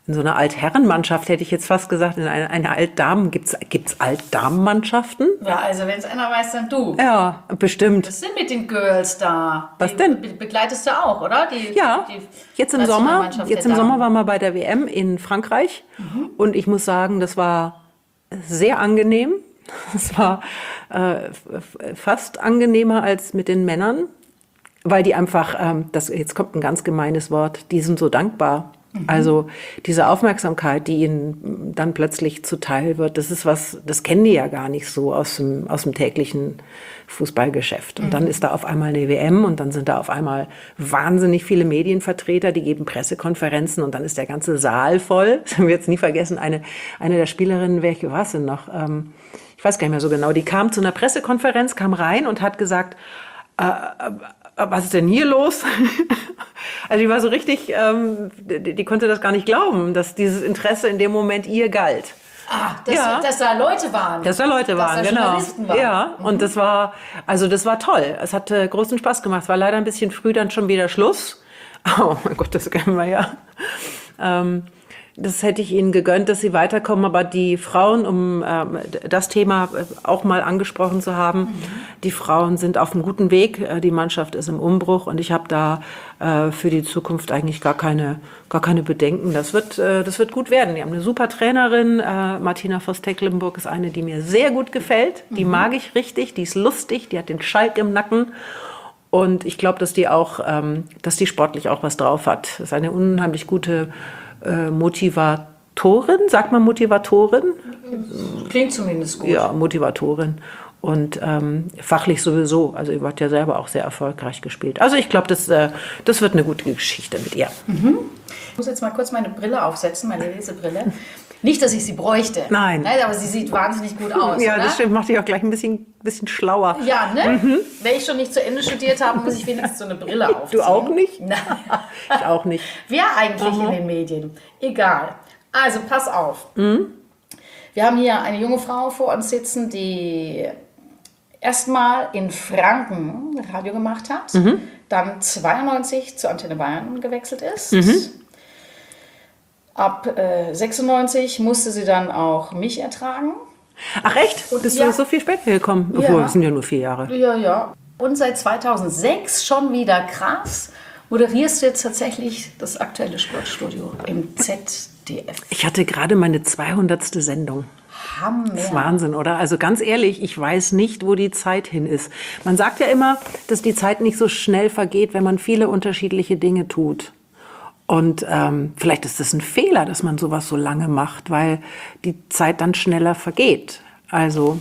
in so einer Altherrenmannschaft, hätte ich jetzt fast gesagt, in einer eine Altdamen, gibt's gibt's Altdamenmannschaften? Ja, also wenn es einer weiß, dann du. Ja, bestimmt. Was sind mit den Girls da? Was die, denn? Be begleitest du auch, oder? Die, Ja, die jetzt im Sommer, Nationalmannschaft jetzt der im Sommer Damen. waren wir bei der W M in Frankreich und ich muss sagen, das war sehr angenehm. Es war äh, fast angenehmer als mit den Männern, weil die einfach, ähm, das, jetzt kommt ein ganz gemeines Wort, die sind so dankbar. Also diese Aufmerksamkeit, die ihnen dann plötzlich zuteil wird, das ist was, das kennen die ja gar nicht so aus dem, aus dem täglichen Fußballgeschäft. Und dann ist da auf einmal eine W M und dann sind da auf einmal wahnsinnig viele Medienvertreter, die geben Pressekonferenzen und dann ist der ganze Saal voll. Das haben wir jetzt nie vergessen. Eine, eine der Spielerinnen, welche war es denn noch? Ähm, ich weiß gar nicht mehr so genau. Die kam zu einer Pressekonferenz, kam rein und hat gesagt, äh, was ist denn hier los? Also die war so richtig, ähm, die, die konnte das gar nicht glauben, dass dieses Interesse in dem Moment ihr galt. Ah, dass, Ja. dass da Leute waren. Dass da Leute waren, dass da genau. Journalisten waren. Ja, und das war, also das war toll. Es hat äh, großen Spaß gemacht. Es war leider ein bisschen früh dann schon wieder Schluss. Oh mein Gott, das kennen wir ja. Ähm, Das hätte ich ihnen gegönnt, dass sie weiterkommen, aber die Frauen, um ähm, das Thema auch mal angesprochen zu haben, mhm. die Frauen sind auf einem guten Weg, die Mannschaft ist im Umbruch und ich habe da äh, für die Zukunft eigentlich gar keine, gar keine Bedenken. Das wird, äh, das wird gut werden. Die haben eine super Trainerin, äh, Martina Voss-Tecklenburg ist eine, die mir sehr gut gefällt, die mhm. mag ich richtig, die ist lustig, die hat den Schalk im Nacken. Und ich glaube, dass die auch, ähm, dass die sportlich auch was drauf hat. Das ist eine unheimlich gute äh, Motivatorin, sagt man Motivatorin? Klingt zumindest gut. Ja, Motivatorin. Und ähm, fachlich sowieso. Also ihr wart ja selber auch sehr erfolgreich gespielt. Also ich glaube, das, äh, das wird eine gute Geschichte mit ihr. Mhm. Ich muss jetzt mal kurz meine Brille aufsetzen, meine Lesebrille. Nicht, dass ich sie bräuchte. Nein. Nein, aber sie sieht wahnsinnig gut aus. Ja, oder? das stimmt. Macht dich auch gleich ein bisschen, bisschen schlauer. Ja, ne? Mhm. Wenn ich schon nicht zu Ende studiert habe, muss ich wenigstens so eine Brille aufziehen. Du auch nicht? Nein. Ich auch nicht. Wer eigentlich mhm. in den Medien? Egal. Also, pass auf. Mhm. Wir haben hier eine junge Frau vor uns sitzen, die erstmal in Franken Radio gemacht hat, mhm. dann zweiundneunzig zur Antenne Bayern gewechselt ist. Mhm. Ab äh, sechsundneunzig musste sie dann auch mich ertragen. Ach echt? Und Bist ja. du so viel später gekommen? Ja. Obwohl, das sind ja nur vier Jahre. Ja, ja. Und seit zweitausendsechs schon wieder krass moderierst du jetzt tatsächlich das aktuelle Sportstudio im Z D F. Ich hatte gerade meine zweihundertste Sendung. Hammer. Das ist Wahnsinn, oder? Also ganz ehrlich, ich weiß nicht, wo die Zeit hin ist. Man sagt ja immer, dass die Zeit nicht so schnell vergeht, wenn man viele unterschiedliche Dinge tut. Und ähm, vielleicht ist es ein Fehler, dass man sowas so lange macht, weil die Zeit dann schneller vergeht. Also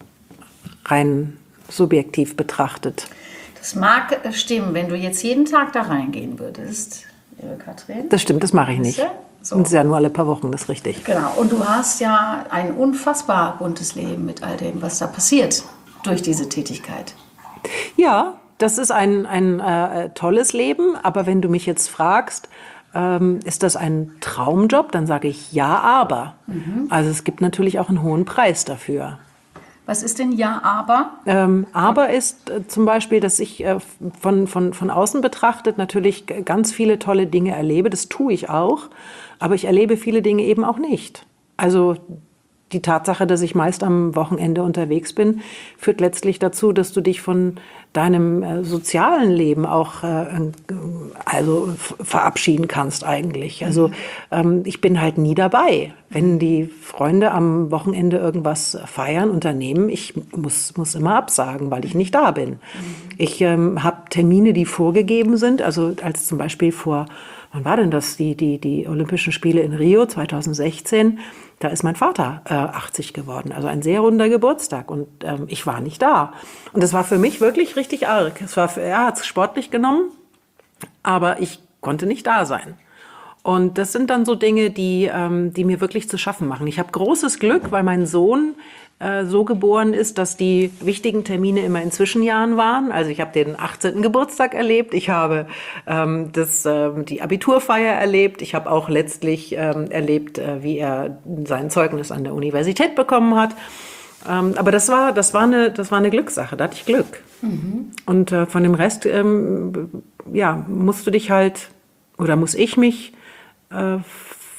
rein subjektiv betrachtet. Das mag stimmen, wenn du jetzt jeden Tag da reingehen würdest, liebe Katrin. Das stimmt, das mache ich nicht. So. Und es ist ja nur alle paar Wochen, das ist richtig. Genau, und du hast ja ein unfassbar buntes Leben mit all dem, was da passiert durch diese Tätigkeit. Ja, das ist ein, ein äh, tolles Leben, aber wenn du mich jetzt fragst, ähm, ist das ein Traumjob, dann sage ich ja, aber. Mhm. Also es gibt natürlich auch einen hohen Preis dafür. Was ist denn ja, aber? Ähm, aber ist äh, zum Beispiel, dass ich äh, von, von, von außen betrachtet natürlich ganz viele tolle Dinge erlebe. Das tue ich auch, aber ich erlebe viele Dinge eben auch nicht. Also die Tatsache, dass ich meist am Wochenende unterwegs bin, führt letztlich dazu, dass du dich von deinem äh, sozialen Leben auch äh, also verabschieden kannst eigentlich. Also ähm, ich bin halt nie dabei. Wenn die Freunde am Wochenende irgendwas feiern, unternehmen, ich muss, muss immer absagen, weil ich nicht da bin. Mhm. Ich ähm, habe Termine, die vorgegeben sind, also als zum Beispiel vor, wann war denn das, die, die, die Olympischen Spiele in Rio zweitausendsechzehn, da ist mein Vater äh, achtzig geworden, also ein sehr runder Geburtstag und ähm, ich war nicht da. Und das war für mich wirklich richtig arg. Es war, er hat es sportlich genommen, aber ich konnte nicht da sein. Und das sind dann so Dinge, die, ähm, die mir wirklich zu schaffen machen. Ich habe großes Glück, weil mein Sohn äh, so geboren ist, dass die wichtigen Termine immer in Zwischenjahren waren. Also ich habe den achtzehnten Geburtstag erlebt, ich habe ähm, das, ähm, die Abiturfeier erlebt, ich habe auch letztlich ähm, erlebt, äh, wie er sein Zeugnis an der Universität bekommen hat. Ähm, aber das war, das war eine, das war eine Glückssache, da hatte ich Glück. Mhm. Und äh, von dem Rest, ähm, ja, musst du dich halt, oder muss ich mich äh,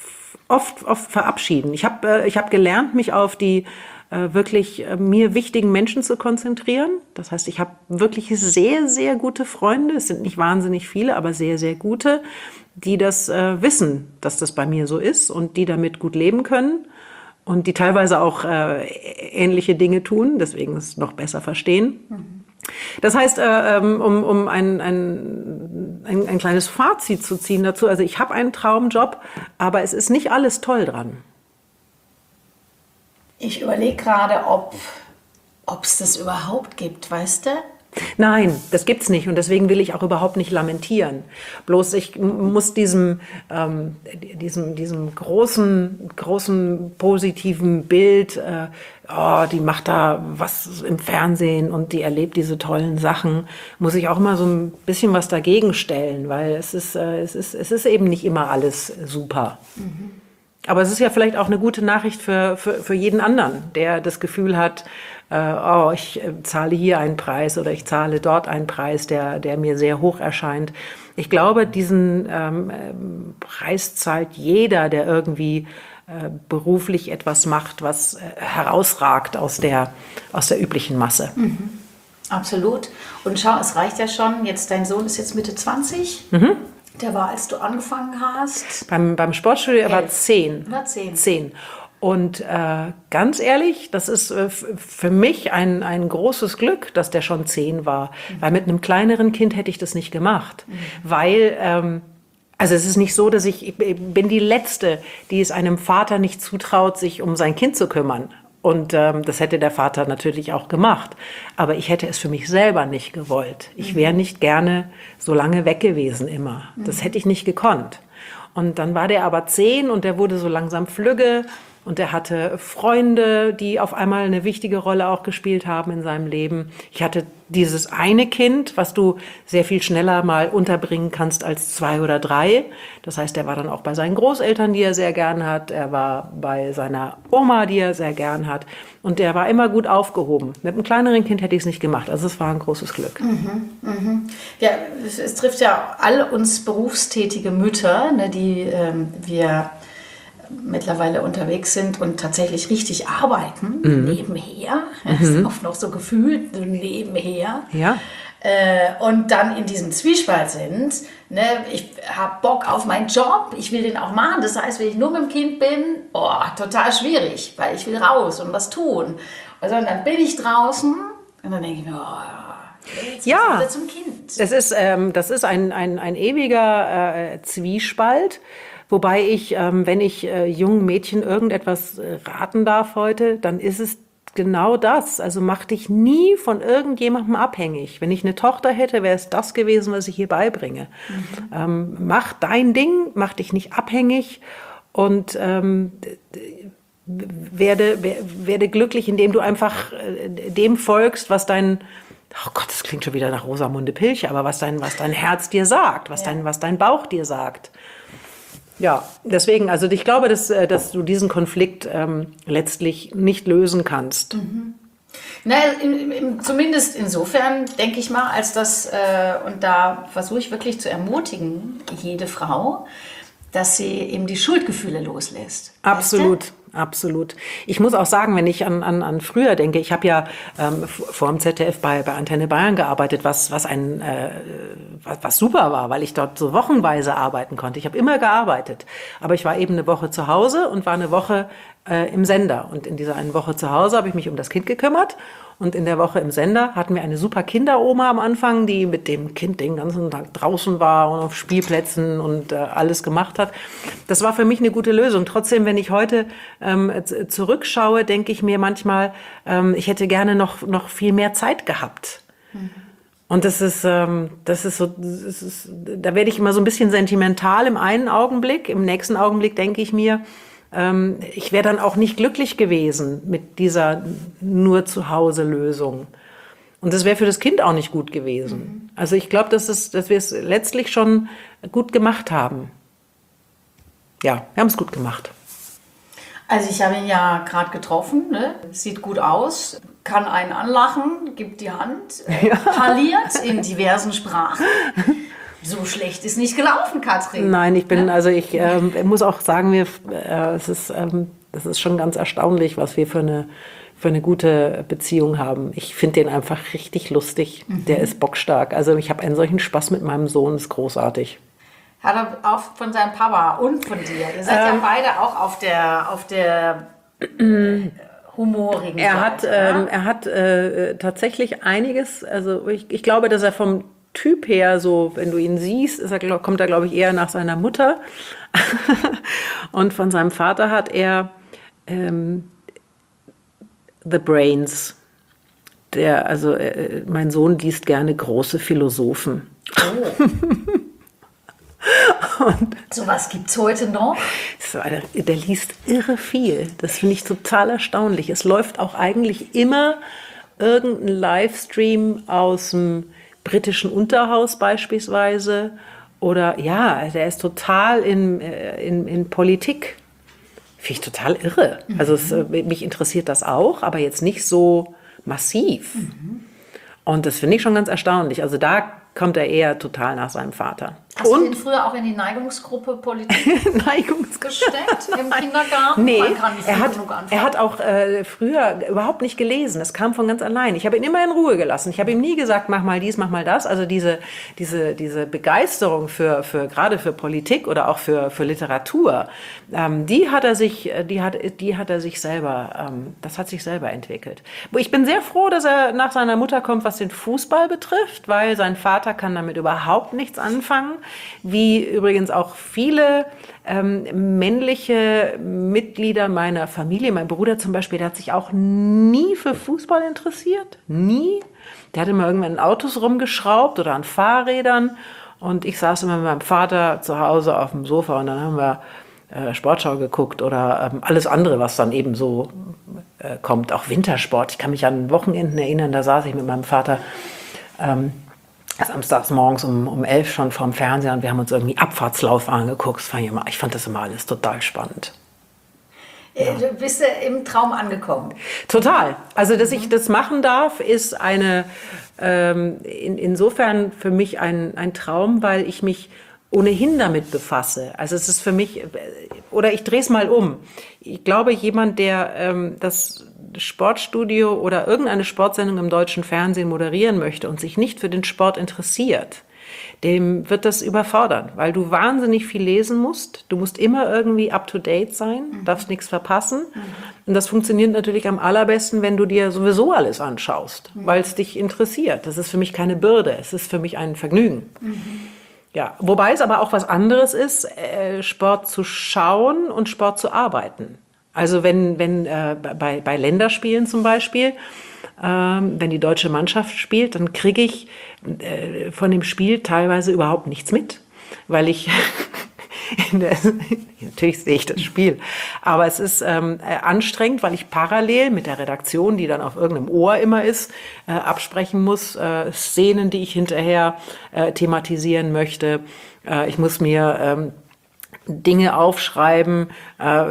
oft, oft verabschieden. Ich habe äh, ich hab gelernt, mich auf die äh, wirklich äh, mir wichtigen Menschen zu konzentrieren. Das heißt, ich habe wirklich sehr, sehr gute Freunde. Es sind nicht wahnsinnig viele, aber sehr, sehr gute, die das äh, wissen, dass das bei mir so ist und die damit gut leben können und die teilweise auch äh, ähnliche Dinge tun, deswegen es noch besser verstehen. Mhm. Das heißt, äh, um, um ein, ein, ein, ein kleines Fazit zu ziehen dazu, also ich habe einen Traumjob, aber es ist nicht alles toll dran. Ich überlege gerade, ob es das überhaupt gibt, weißt du? Nein, das gibt's nicht und deswegen will ich auch überhaupt nicht lamentieren. Bloß ich muss diesem, ähm, diesem, diesem großen, großen positiven Bild, äh, oh, die macht da was im Fernsehen und die erlebt diese tollen Sachen, muss ich auch immer so ein bisschen was dagegen stellen, weil es ist, äh, es ist, es ist eben nicht immer alles super. Mhm. Aber es ist ja vielleicht auch eine gute Nachricht für, für, für jeden anderen, der das Gefühl hat, äh, oh, ich äh, zahle hier einen Preis oder ich zahle dort einen Preis, der, der mir sehr hoch erscheint. Ich glaube, diesen ähm, Preis zahlt jeder, der irgendwie äh, beruflich etwas macht, was äh, herausragt aus der, aus der üblichen Masse. Mhm. Absolut. Und schau, es reicht ja schon, jetzt dein Sohn ist jetzt Mitte zwanzig. Mhm. Der war, als du angefangen hast? Beim, beim Sportstudio, er war zehn. War zehn. Zehn. Und äh, ganz ehrlich, das ist äh, für mich ein, ein großes Glück, dass der schon zehn war. Mhm. Weil mit einem kleineren Kind hätte ich das nicht gemacht. Mhm. Weil, ähm, also es ist nicht so, dass ich, ich bin die Letzte, die es einem Vater nicht zutraut, sich um sein Kind zu kümmern. Und ähm, das hätte der Vater natürlich auch gemacht. Aber ich hätte es für mich selber nicht gewollt. Ich wäre nicht gerne so lange weg gewesen immer. Das hätte ich nicht gekonnt. Und dann war der aber zehn und der wurde so langsam flügge. Und er hatte Freunde, die auf einmal eine wichtige Rolle auch gespielt haben in seinem Leben. Ich hatte dieses eine Kind, was du sehr viel schneller mal unterbringen kannst als zwei oder drei. Das heißt, er war dann auch bei seinen Großeltern, die er sehr gern hat. Er war bei seiner Oma, die er sehr gern hat. Und der war immer gut aufgehoben. Mit einem kleineren Kind hätte ich es nicht gemacht. Also es war ein großes Glück. Mhm, mhm. Ja, es, es trifft ja all uns berufstätige Mütter, ne, die ähm, wir mittlerweile unterwegs sind und tatsächlich richtig arbeiten, mhm. nebenher. Das ist oft noch so gefühlt, so nebenher. Ja. Äh, und dann in diesem Zwiespalt sind, ne, ich habe Bock auf meinen Job, ich will den auch machen. Das heißt, wenn ich nur mit dem Kind bin, oh, total schwierig, weil ich will raus und was tun. Also, und dann bin ich draußen und dann denke ich mir, oh, jetzt ja, wieder zum Kind. Das ist, ähm, das ist ein, ein, ein ewiger äh, Zwiespalt. Wobei ich, ähm, wenn ich äh, jungen Mädchen irgendetwas äh, raten darf heute, dann ist es genau das. Also mach dich nie von irgendjemandem abhängig. Wenn ich eine Tochter hätte, wäre es das gewesen, was ich ihr beibringe. Mhm. Ähm, mach dein Ding, mach dich nicht abhängig und ähm, werde, werde glücklich, indem du einfach äh, dem folgst, was dein... Oh Gott, das klingt schon wieder nach Rosamunde Pilcher, aber was dein, was dein Herz dir sagt, was, ja. dein, was dein Bauch dir sagt. Ja, deswegen, also ich glaube, dass, dass du diesen Konflikt ähm, letztlich nicht lösen kannst. Mhm. Na, in, in, zumindest insofern, denke ich mal, als das, äh, und da versuche ich wirklich zu ermutigen, jede Frau, dass sie eben die Schuldgefühle loslässt. Absolut. Weißt du? Absolut. Ich muss auch sagen, wenn ich an, an, an früher denke, ich habe ja ähm, vor dem Z D F bei, bei Antenne Bayern gearbeitet, was, was, ein, äh, was, was super war, weil ich dort so wochenweise arbeiten konnte. Ich habe immer gearbeitet, aber ich war eben eine Woche zu Hause und war eine Woche äh, im Sender. Und in dieser einen Woche zu Hause habe ich mich um das Kind gekümmert. Und in der Woche im Sender hatten wir eine super Kinderoma am Anfang, die mit dem Kind den ganzen Tag draußen war und auf Spielplätzen und äh, alles gemacht hat. Das war für mich eine gute Lösung. Trotzdem, wenn ich heute ähm, zurückschaue, denke ich mir manchmal, ähm, ich hätte gerne noch, noch viel mehr Zeit gehabt. Mhm. Und das ist, ähm, das ist so, das ist, da werde ich immer so ein bisschen sentimental im einen Augenblick. Im nächsten Augenblick denke ich mir, ich wäre dann auch nicht glücklich gewesen mit dieser Nur-zu-Hause-Lösung. Und das wäre für das Kind auch nicht gut gewesen. Mhm. Also ich glaube, dass, es, dass wir es letztlich schon gut gemacht haben. Ja, wir haben es gut gemacht. Also ich habe ihn ja gerade getroffen, ne? Sieht gut aus, kann einen anlachen, gibt die Hand, äh, ja. parliert in diversen Sprachen. So schlecht ist nicht gelaufen, Katrin. Nein, ich bin, also ich ähm, muss auch sagen, wir, äh, es ist, ähm, das ist schon ganz erstaunlich, was wir für eine, für eine gute Beziehung haben. Ich finde den einfach richtig lustig. Mhm. Der ist bockstark. Also ich habe einen solchen Spaß mit meinem Sohn, ist großartig. Hat er auch von seinem Papa und von dir. Ihr seid ähm, ja beide auch auf der, auf der äh, humorigen er Seite. Hat, ähm, er hat äh, tatsächlich einiges, also ich, ich glaube, dass er vom Typ her, so wenn du ihn siehst, ist er, kommt er, glaube ich, eher nach seiner Mutter. Und von seinem Vater hat er ähm, The Brains. Der, also äh, mein Sohn liest gerne große Philosophen. Oh. Und so was gibt es heute noch? So, der, der liest irre viel. Das finde ich total erstaunlich. Es läuft auch eigentlich immer irgendein Livestream aus dem britischen Unterhaus beispielsweise. Oder ja, der ist total in, in, in Politik. Finde ich total irre. Mhm. Also es, mich interessiert das auch, aber jetzt nicht so massiv. Mhm. Und das finde ich schon ganz erstaunlich. Also da kommt er eher total nach seinem Vater. Hast und? du ihn früher auch in die Neigungsgruppe Politik Neigungsgruppe gesteckt im Kindergarten? Nee, Man kann nicht er, hat, genug er hat auch äh, früher überhaupt nicht gelesen. Das kam von ganz allein. Ich habe ihn immer in Ruhe gelassen. Ich habe ihm nie gesagt, mach mal dies, mach mal das. Also diese, diese, diese Begeisterung für, für gerade für Politik oder auch für, für Literatur, ähm, die hat er sich, die hat, die hat er sich selber, ähm, das hat sich selber entwickelt. Ich bin sehr froh, dass er nach seiner Mutter kommt, was den Fußball betrifft, weil sein Vater kann damit überhaupt nichts anfangen. Wie übrigens auch viele ähm, männliche Mitglieder meiner Familie. Mein Bruder zum Beispiel, der hat sich auch nie für Fußball interessiert. Nie. Der hat immer irgendwann in Autos rumgeschraubt oder an Fahrrädern. Und ich saß immer mit meinem Vater zu Hause auf dem Sofa und dann haben wir äh, Sportschau geguckt oder ähm, alles andere, was dann eben so äh, kommt. Auch Wintersport. Ich kann mich an Wochenenden erinnern, da saß ich mit meinem Vater ähm, samstags morgens um, um elf schon vorm Fernseher und wir haben uns irgendwie Abfahrtslauf angeguckt. Das fand ich, immer, ich fand das immer alles total spannend. Ja. Du bist ja im Traum angekommen. Total. Also, dass ich das machen darf, ist eine ähm, in, insofern für mich ein, ein Traum, weil ich mich ohnehin damit befasse. Also es ist für mich, oder ich drehe es mal um. Ich glaube, jemand, der ähm, das Sportstudio oder irgendeine Sportsendung im deutschen Fernsehen moderieren möchte und sich nicht für den Sport interessiert, dem wird das überfordern, weil du wahnsinnig viel lesen musst. Du musst immer irgendwie up-to-date sein, mhm. darfst nichts verpassen. Mhm. Und das funktioniert natürlich am allerbesten, wenn du dir sowieso alles anschaust, mhm. weil es dich interessiert. Das ist für mich keine Bürde, es ist für mich ein Vergnügen. Mhm. Ja, wobei es aber auch was anderes ist, äh, Sport zu schauen und Sport zu arbeiten. Also wenn, wenn äh, bei, bei Länderspielen zum Beispiel, ähm, wenn die deutsche Mannschaft spielt, dann kriege ich äh, von dem Spiel teilweise überhaupt nichts mit, weil ich, der, natürlich sehe ich das Spiel, aber es ist ähm, anstrengend, weil ich parallel mit der Redaktion, die dann auf irgendeinem Ohr immer ist, äh, absprechen muss, äh, Szenen, die ich hinterher äh, thematisieren möchte. Äh, ich muss mir ähm, Dinge aufschreiben, äh,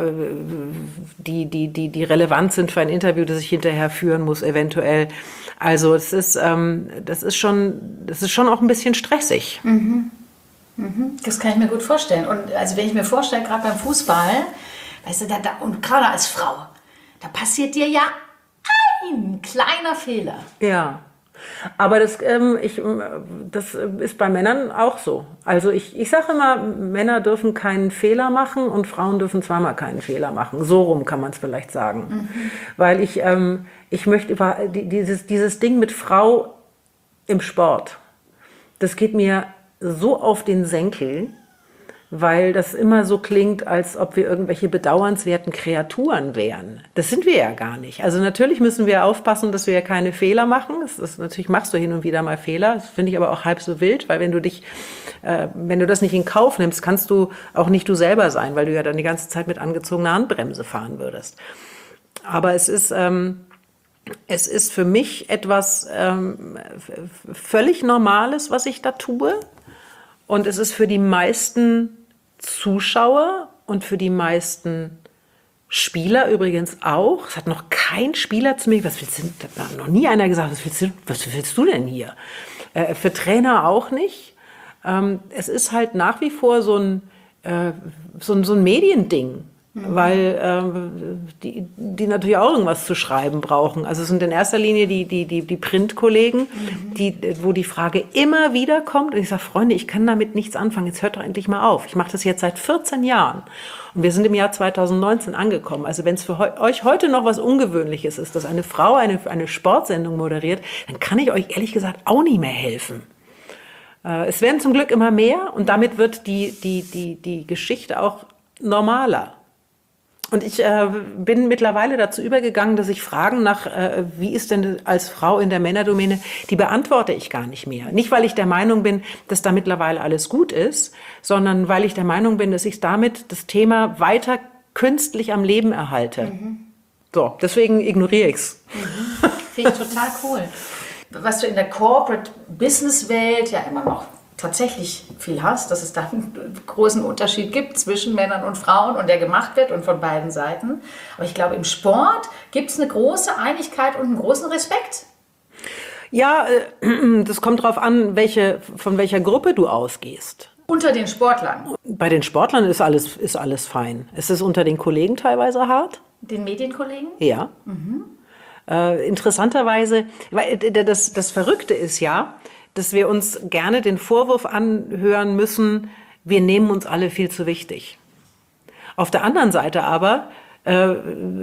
die, die, die, die relevant sind für ein Interview, das ich hinterher führen muss, eventuell. Also es ist, ähm, das ist schon, das ist schon auch ein bisschen stressig. Mhm. Mhm. Das kann ich mir gut vorstellen. Und also wenn ich mir vorstelle, gerade beim Fußball, weißt du, da, da, und gerade als Frau, da passiert dir ja ein kleiner Fehler. Ja. Aber das, ähm, ich, das ist bei Männern auch so. Also ich, ich sage immer, Männer dürfen keinen Fehler machen und Frauen dürfen zweimal keinen Fehler machen. So rum kann man es vielleicht sagen. Mhm. Weil ich, ähm, ich möchte über dieses, dieses Ding mit Frau im Sport, das geht mir so auf den Senkel, weil das immer so klingt, als ob wir irgendwelche bedauernswerten Kreaturen wären. Das sind wir ja gar nicht. Also natürlich müssen wir aufpassen, dass wir ja keine Fehler machen. Das ist, natürlich machst du hin und wieder mal Fehler. Das finde ich aber auch halb so wild, weil wenn du dich, äh, wenn du das nicht in Kauf nimmst, kannst du auch nicht du selber sein, weil du ja dann die ganze Zeit mit angezogener Handbremse fahren würdest. Aber es ist, ähm, es ist für mich etwas ähm, völlig Normales, was ich da tue. Und es ist für die meisten Zuschauer und für die meisten Spieler übrigens auch. Es hat noch kein Spieler zu mir, was willst du, da hat noch nie einer gesagt, was willst du, was willst du denn hier? Äh, für Trainer auch nicht. ähm, es ist halt nach wie vor so ein, äh, so ein, so ein Mediending. Mhm. Weil äh, die, die natürlich auch irgendwas zu schreiben brauchen. Also es sind in erster Linie die, die, die, die Printkollegen, mhm. die, wo die Frage immer wieder kommt. Und ich sage, Freunde, ich kann damit nichts anfangen. Jetzt hört doch endlich mal auf. Ich mache das jetzt seit vierzehn Jahren. Und wir sind im Jahr zweitausendneunzehn angekommen. Also wenn es für heu- euch heute noch was Ungewöhnliches ist, dass eine Frau eine, eine Sportsendung moderiert, dann kann ich euch ehrlich gesagt auch nicht mehr helfen. Äh, es werden zum Glück immer mehr und damit wird die, die, die, die Geschichte auch normaler. Und ich äh, bin mittlerweile dazu übergegangen, dass ich Fragen nach, äh, wie ist denn als Frau in der Männerdomäne, die beantworte ich gar nicht mehr. Nicht, weil ich der Meinung bin, dass da mittlerweile alles gut ist, sondern weil ich der Meinung bin, dass ich damit das Thema weiter künstlich am Leben erhalte. Mhm. So, deswegen ignoriere ich es. Mhm. Finde ich total cool. Was du in der Corporate-Business-Welt ja immer noch tatsächlich viel hast, dass es da einen großen Unterschied gibt zwischen Männern und Frauen und der gemacht wird und von beiden Seiten. Aber ich glaube, im Sport gibt es eine große Einigkeit und einen großen Respekt. Ja, das kommt drauf an, welche, von welcher Gruppe du ausgehst. Unter den Sportlern? Bei den Sportlern ist alles, ist alles fein. Ist es unter den Kollegen teilweise hart? Den Medienkollegen? Ja. Mhm. Äh, interessanterweise, weil das, das Verrückte ist ja, dass wir uns gerne den Vorwurf anhören müssen, wir nehmen uns alle viel zu wichtig. Auf der anderen Seite aber äh,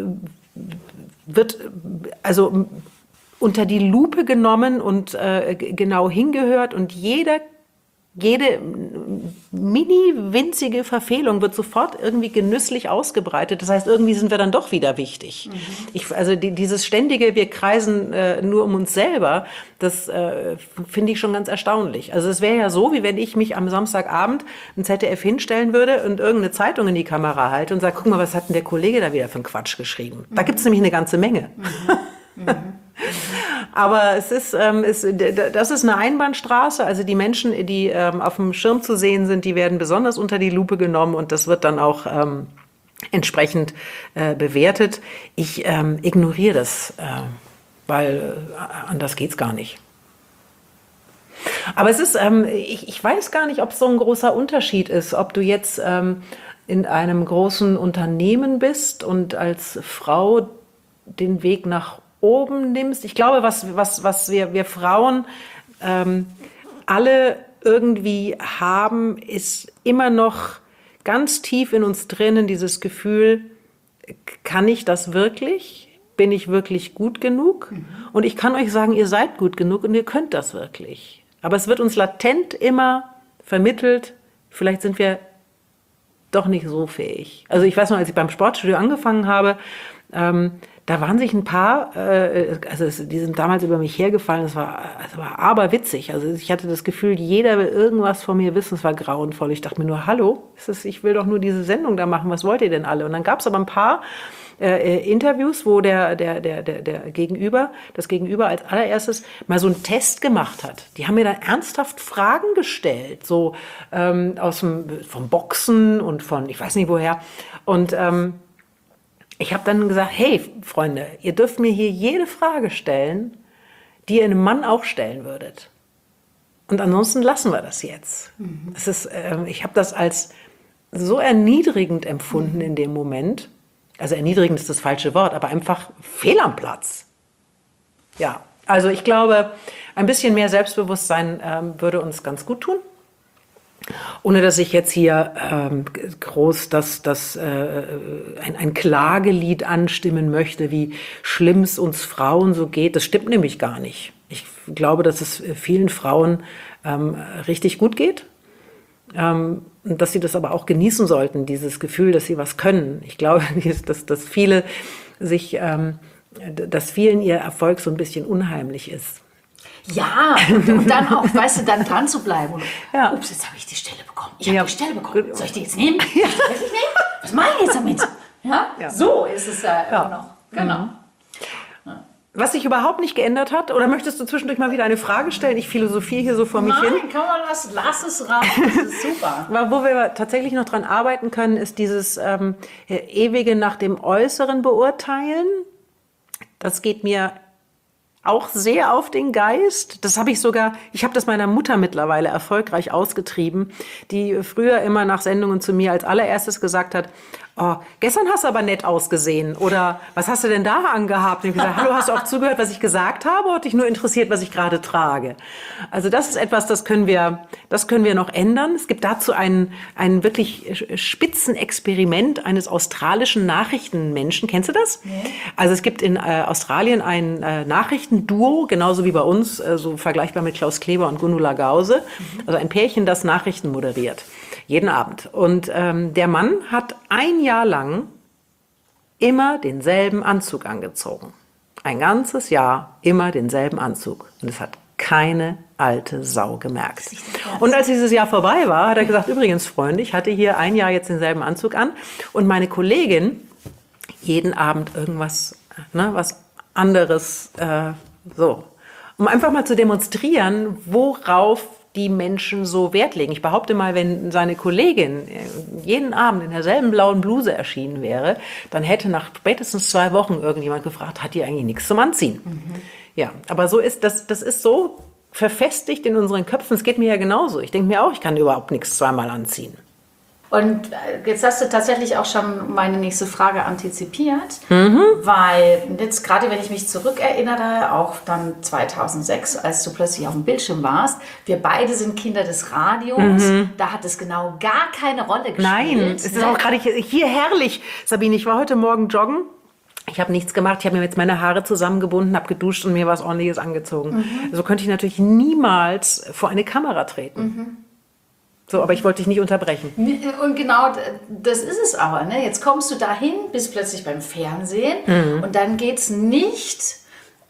wird also unter die Lupe genommen und äh, genau hingehört und jeder Jede mini winzige Verfehlung wird sofort irgendwie genüsslich ausgebreitet. Das heißt, irgendwie sind wir dann doch wieder wichtig. Mhm. Ich, also die, dieses ständige, wir kreisen äh, nur um uns selber, das äh, finde ich schon ganz erstaunlich. Also es wäre ja so, wie wenn ich mich am Samstagabend im Z D F hinstellen würde und irgendeine Zeitung in die Kamera halte und sage, guck mal, was hat denn der Kollege da wieder für einen Quatsch geschrieben? Mhm. Da gibt es nämlich eine ganze Menge. Mhm. Mhm. Aber es ist, ähm, es, das ist eine Einbahnstraße. Also die Menschen, die ähm, auf dem Schirm zu sehen sind, die werden besonders unter die Lupe genommen und das wird dann auch ähm, entsprechend äh, bewertet. Ich ähm, ignoriere das, äh, weil äh, anders geht's gar nicht. Aber es ist, ähm, ich, ich weiß gar nicht, ob es so ein großer Unterschied ist, ob du jetzt ähm, in einem großen Unternehmen bist und als Frau den Weg nach oben nimmst. Ich glaube, was, was, was wir, wir Frauen ähm, alle irgendwie haben, ist immer noch ganz tief in uns drinnen dieses Gefühl, kann ich das wirklich? Bin ich wirklich gut genug? Mhm. Und ich kann euch sagen, ihr seid gut genug und ihr könnt das wirklich. Aber es wird uns latent immer vermittelt, vielleicht sind wir doch nicht so fähig. Also ich weiß noch, als ich beim Sportstudio angefangen habe, ähm, da waren sich ein paar, äh, also es, die sind damals über mich hergefallen, das war, das war aberwitzig. Also ich hatte das Gefühl, jeder will irgendwas von mir wissen, es war grauenvoll. Ich dachte mir nur, hallo, ist das, ich will doch nur diese Sendung da machen, was wollt ihr denn alle? Und dann gab es aber ein paar äh, Interviews, wo der, der, der, der, der Gegenüber, das Gegenüber als allererstes mal so einen Test gemacht hat. Die haben mir dann ernsthaft Fragen gestellt, so ähm, aus dem, vom Boxen und von, ich weiß nicht woher. Und ähm, ich habe dann gesagt, hey Freunde, ihr dürft mir hier jede Frage stellen, die ihr einem Mann auch stellen würdet. Und ansonsten lassen wir das jetzt. Mhm. Das ist, äh, ich habe das als so erniedrigend empfunden mhm. in dem Moment. Also erniedrigend ist das falsche Wort, aber einfach fehl am Platz. Ja, also ich glaube, ein bisschen mehr Selbstbewusstsein ähm, würde uns ganz gut tun. Ohne dass ich jetzt hier ähm, groß das, das, äh, ein, ein Klagelied anstimmen möchte, wie schlimm es uns Frauen so geht. Das stimmt nämlich gar nicht. Ich glaube, dass es vielen Frauen ähm, richtig gut geht. Ähm, dass sie das aber auch genießen sollten, dieses Gefühl, dass sie was können. Ich glaube, dass, dass viele sich, ähm, dass vielen ihr Erfolg so ein bisschen unheimlich ist. Ja, und, und dann auch, weißt du, dann dran zu bleiben. Und, ja. Ups, jetzt habe ich die Stelle bekommen. Ich habe ja. die Stelle bekommen. Soll ich die jetzt nehmen? Ja. Soll ich nehmen? Was mache ich jetzt damit? Ja? Ja. So ist es ja, ja. noch. Genau. Mhm. Ja. Was sich überhaupt nicht geändert hat, oder möchtest du zwischendurch mal wieder eine Frage stellen? Ich philosophiere hier so vor mich Nein, hin. Nein, kann man lassen. Lass es raus. Das ist super. Wo wir tatsächlich noch dran arbeiten können, ist dieses ähm, ewige nach dem Äußeren beurteilen. Das geht mir auch sehr auf den Geist. Das habe ich sogar, ich habe das meiner Mutter mittlerweile erfolgreich ausgetrieben, die früher immer nach Sendungen zu mir als allererstes gesagt hat, oh, gestern hast du aber nett ausgesehen. Oder was hast du denn da angehabt? Und ich habe gesagt, hallo, hast du auch zugehört, was ich gesagt habe? Oder hat dich nur interessiert, was ich gerade trage? Also das ist etwas, das können wir, das können wir noch ändern. Es gibt dazu ein, ein wirklich Spitzenexperiment eines australischen Nachrichtenmenschen. Kennst du das? Nee. Also es gibt in äh, Australien ein äh, Nachrichtenduo, genauso wie bei uns, äh, so vergleichbar mit Klaus Kleber und Gundula Gause. Mhm. Also ein Pärchen, das Nachrichten moderiert. Jeden Abend. Und ähm, der Mann hat ein Jahr lang immer denselben Anzug angezogen. Ein ganzes Jahr immer denselben Anzug. Und es hat keine alte Sau gemerkt. Und als dieses Jahr vorbei war, hat er gesagt, übrigens, Freunde, ich hatte hier ein Jahr jetzt denselben Anzug an. Und meine Kollegin jeden Abend irgendwas, ne, was anderes, äh, so. Um einfach mal zu demonstrieren, worauf die Menschen so Wert legen. Ich behaupte mal, wenn seine Kollegin jeden Abend in derselben blauen Bluse erschienen wäre, dann hätte nach spätestens zwei Wochen irgendjemand gefragt, hat die eigentlich nichts zum Anziehen? Mhm. Ja, aber so ist das, das ist so verfestigt in unseren Köpfen. Es geht mir ja genauso. Ich denke mir auch, ich kann überhaupt nichts zweimal anziehen. Und jetzt hast du tatsächlich auch schon meine nächste Frage antizipiert, mhm. weil jetzt gerade, wenn ich mich zurückerinnere, auch dann zweitausendsechs, als du plötzlich auf dem Bildschirm warst, wir beide sind Kinder des Radios, mhm. da hat es genau gar keine Rolle gespielt. Nein, es ist auch gerade hier, hier herrlich. Sabine, ich war heute Morgen joggen. Ich habe nichts gemacht, ich habe mir jetzt meine Haare zusammengebunden, habe geduscht und mir was Ordentliches angezogen. Mhm. So könnte ich natürlich niemals vor eine Kamera treten. Mhm. So, aber ich wollte dich nicht unterbrechen. Und genau das ist es aber. Ne? Jetzt kommst du dahin, bist plötzlich beim Fernsehen mhm. und dann geht es nicht,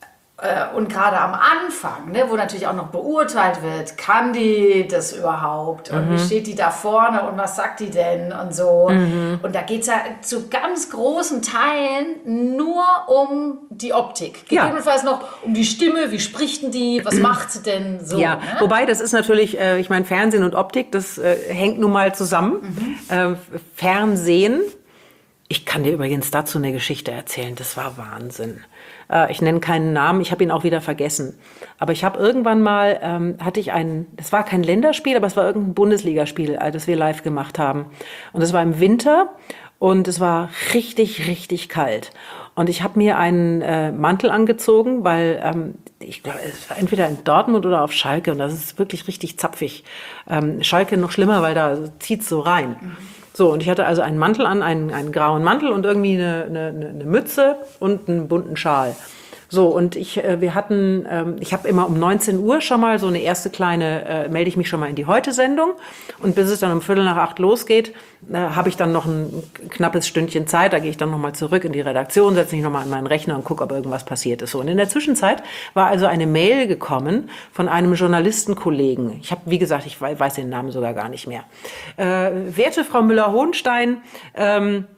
äh, und gerade am Anfang, ne, wo natürlich auch noch beurteilt wird, kann die das überhaupt? Und mhm. wie steht die da vorne und was sagt die denn und so? Mhm. Und da geht es ja zu ganz großen Teilen nur um die Optik. Gegebenenfalls ja. noch um die Stimme, wie spricht denn die, was macht sie denn so? Ja, ne? Wobei das ist natürlich, äh, ich meine, Fernsehen und Optik, das äh, hängt nun mal zusammen. Mhm. Äh, Fernsehen, ich kann dir übrigens dazu eine Geschichte erzählen, das war Wahnsinn. Äh, ich nenne keinen Namen, ich habe ihn auch wieder vergessen. Aber ich habe irgendwann mal, ähm, hatte ich ein, das war kein Länderspiel, aber es war irgendein Bundesligaspiel, äh, das wir live gemacht haben. Und es war im Winter und es war richtig, richtig kalt. Und ich habe mir einen äh, Mantel angezogen, weil ähm, ich glaube, es war entweder in Dortmund oder auf Schalke und das ist wirklich richtig zapfig. Ähm, Schalke noch schlimmer, weil da zieht's so rein. Mhm. So, und ich hatte also einen Mantel an, einen, einen grauen Mantel und irgendwie eine, eine, eine Mütze und einen bunten Schal. So, und ich, äh, wir hatten, ähm, ich habe immer um neunzehn Uhr schon mal so eine erste kleine, äh, melde ich mich schon mal in die Heute-Sendung. Und bis es dann um Viertel nach acht losgeht, äh, habe ich dann noch ein knappes Stündchen Zeit. Da gehe ich dann nochmal zurück in die Redaktion, setze mich nochmal an meinen Rechner und gucke, ob irgendwas passiert ist. So, und in der Zwischenzeit war also eine Mail gekommen von einem Journalistenkollegen. Ich habe, wie gesagt, ich weiß den Namen sogar gar nicht mehr. Äh, werte Frau Müller-Hohenstein, ähm,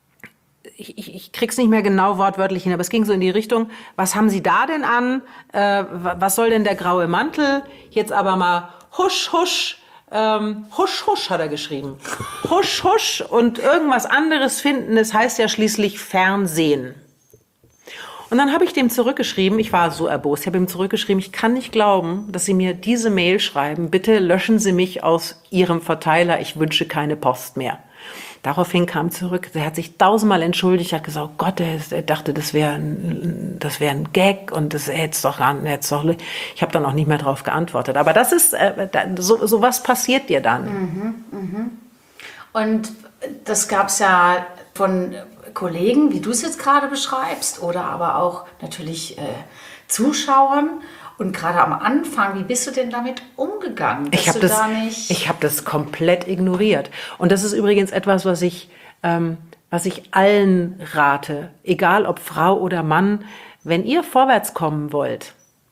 Ich, ich, ich krieg's nicht mehr genau wortwörtlich hin, aber es ging so in die Richtung, was haben Sie da denn an? Äh, was soll denn der graue Mantel? Jetzt aber mal husch, husch, ähm, husch, husch hat er geschrieben. Husch, husch und irgendwas anderes finden, das heißt ja schließlich Fernsehen. Und dann habe ich dem zurückgeschrieben, ich war so erbost, ich habe ihm zurückgeschrieben, ich kann nicht glauben, dass Sie mir diese Mail schreiben, bitte löschen Sie mich aus Ihrem Verteiler, ich wünsche keine Post mehr. Daraufhin kam zurück, der hat sich tausendmal entschuldigt, hat gesagt, oh Gott, er, er dachte, das wäre ein, das wäre ein Gag und das hätte doch, hätte doch, ich habe dann auch nicht mehr drauf geantwortet. Aber das ist, äh, da, so, so was passiert dir dann. Mhm, mhm. Und das gab es ja von Kollegen, wie du es jetzt gerade beschreibst, oder aber auch natürlich äh, Zuschauern. Und gerade am Anfang, wie bist du denn damit umgegangen? Ich habe das, ich hab das komplett ignoriert. Und das ist übrigens etwas, was ich, ähm, was ich allen rate, egal ob Frau oder Mann, wenn ihr vorwärts kommen wollt,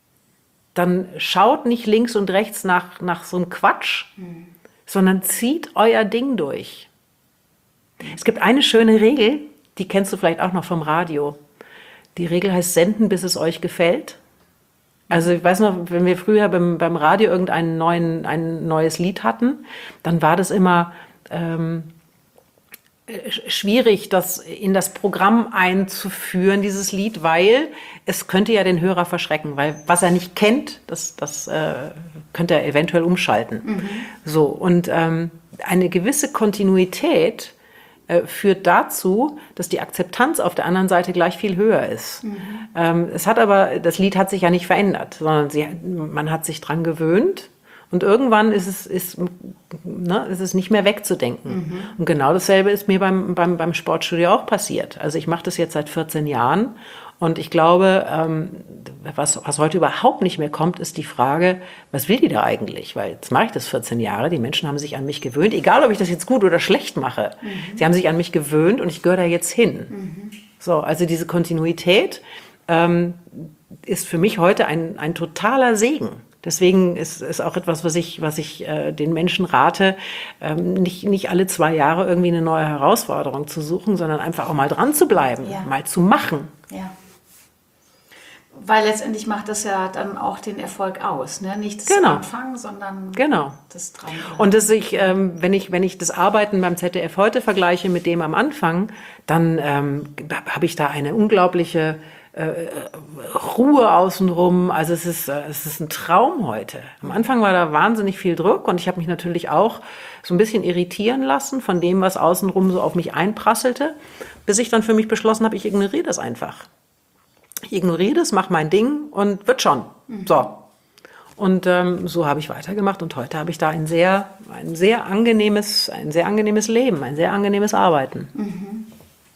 dann schaut nicht links und rechts nach, nach so einem Quatsch, hm. sondern zieht euer Ding durch. Es gibt eine schöne Regel, die kennst du vielleicht auch noch vom Radio. Die Regel heißt, senden, bis es euch gefällt. Also ich weiß noch, wenn wir früher beim, beim Radio irgendein neuen, ein neues Lied hatten, dann war das immer, ähm, schwierig, das in das Programm einzuführen, dieses Lied, weil es könnte ja den Hörer verschrecken, weil was er nicht kennt, das, das äh, könnte er eventuell umschalten. Mhm. So, und ähm, eine gewisse Kontinuität äh, führt dazu, dass die Akzeptanz auf der anderen Seite gleich viel höher ist. Mhm. Ähm, es hat aber, das Lied hat sich ja nicht verändert, sondern sie, man hat sich dran gewöhnt. Und irgendwann ist es, ist, ne, ist es nicht mehr wegzudenken. Mhm. Und genau dasselbe ist mir beim, beim, beim Sportstudio auch passiert. Also ich mache das jetzt seit vierzehn Jahren und ich glaube, ähm, was, was heute überhaupt nicht mehr kommt, ist die Frage, was will die da eigentlich? Weil jetzt mache ich das vierzehn Jahre, die Menschen haben sich an mich gewöhnt, egal ob ich das jetzt gut oder schlecht mache. Mhm. Sie haben sich an mich gewöhnt und ich gehöre da jetzt hin. Mhm. So, also diese Kontinuität ähm, ist für mich heute ein, ein totaler Segen. Deswegen ist es auch etwas, was ich, was ich äh, den Menschen rate, ähm, nicht, nicht alle zwei Jahre irgendwie eine neue Herausforderung zu suchen, sondern einfach auch mal dran zu bleiben, ja. mal zu machen. Ja. Weil letztendlich macht das ja dann auch den Erfolg aus, ne? Nicht das genau. Anfangen, sondern genau. das Dranbleiben. Und das ich, ähm, wenn ich, wenn ich das Arbeiten beim Z D F heute vergleiche mit dem am Anfang, dann ähm, habe ich da eine unglaubliche Äh, Ruhe außenrum, also es ist, äh, es ist ein Traum heute. Am Anfang war da wahnsinnig viel Druck und ich habe mich natürlich auch so ein bisschen irritieren lassen von dem, was außenrum so auf mich einprasselte, bis ich dann für mich beschlossen habe, ich ignoriere das einfach. Ich ignoriere das, mache mein Ding und wird schon. Mhm. So. Und ähm, so habe ich weitergemacht und heute habe ich da ein sehr, ein sehr angenehmes, ein sehr angenehmes Leben, ein sehr angenehmes Arbeiten. Mhm.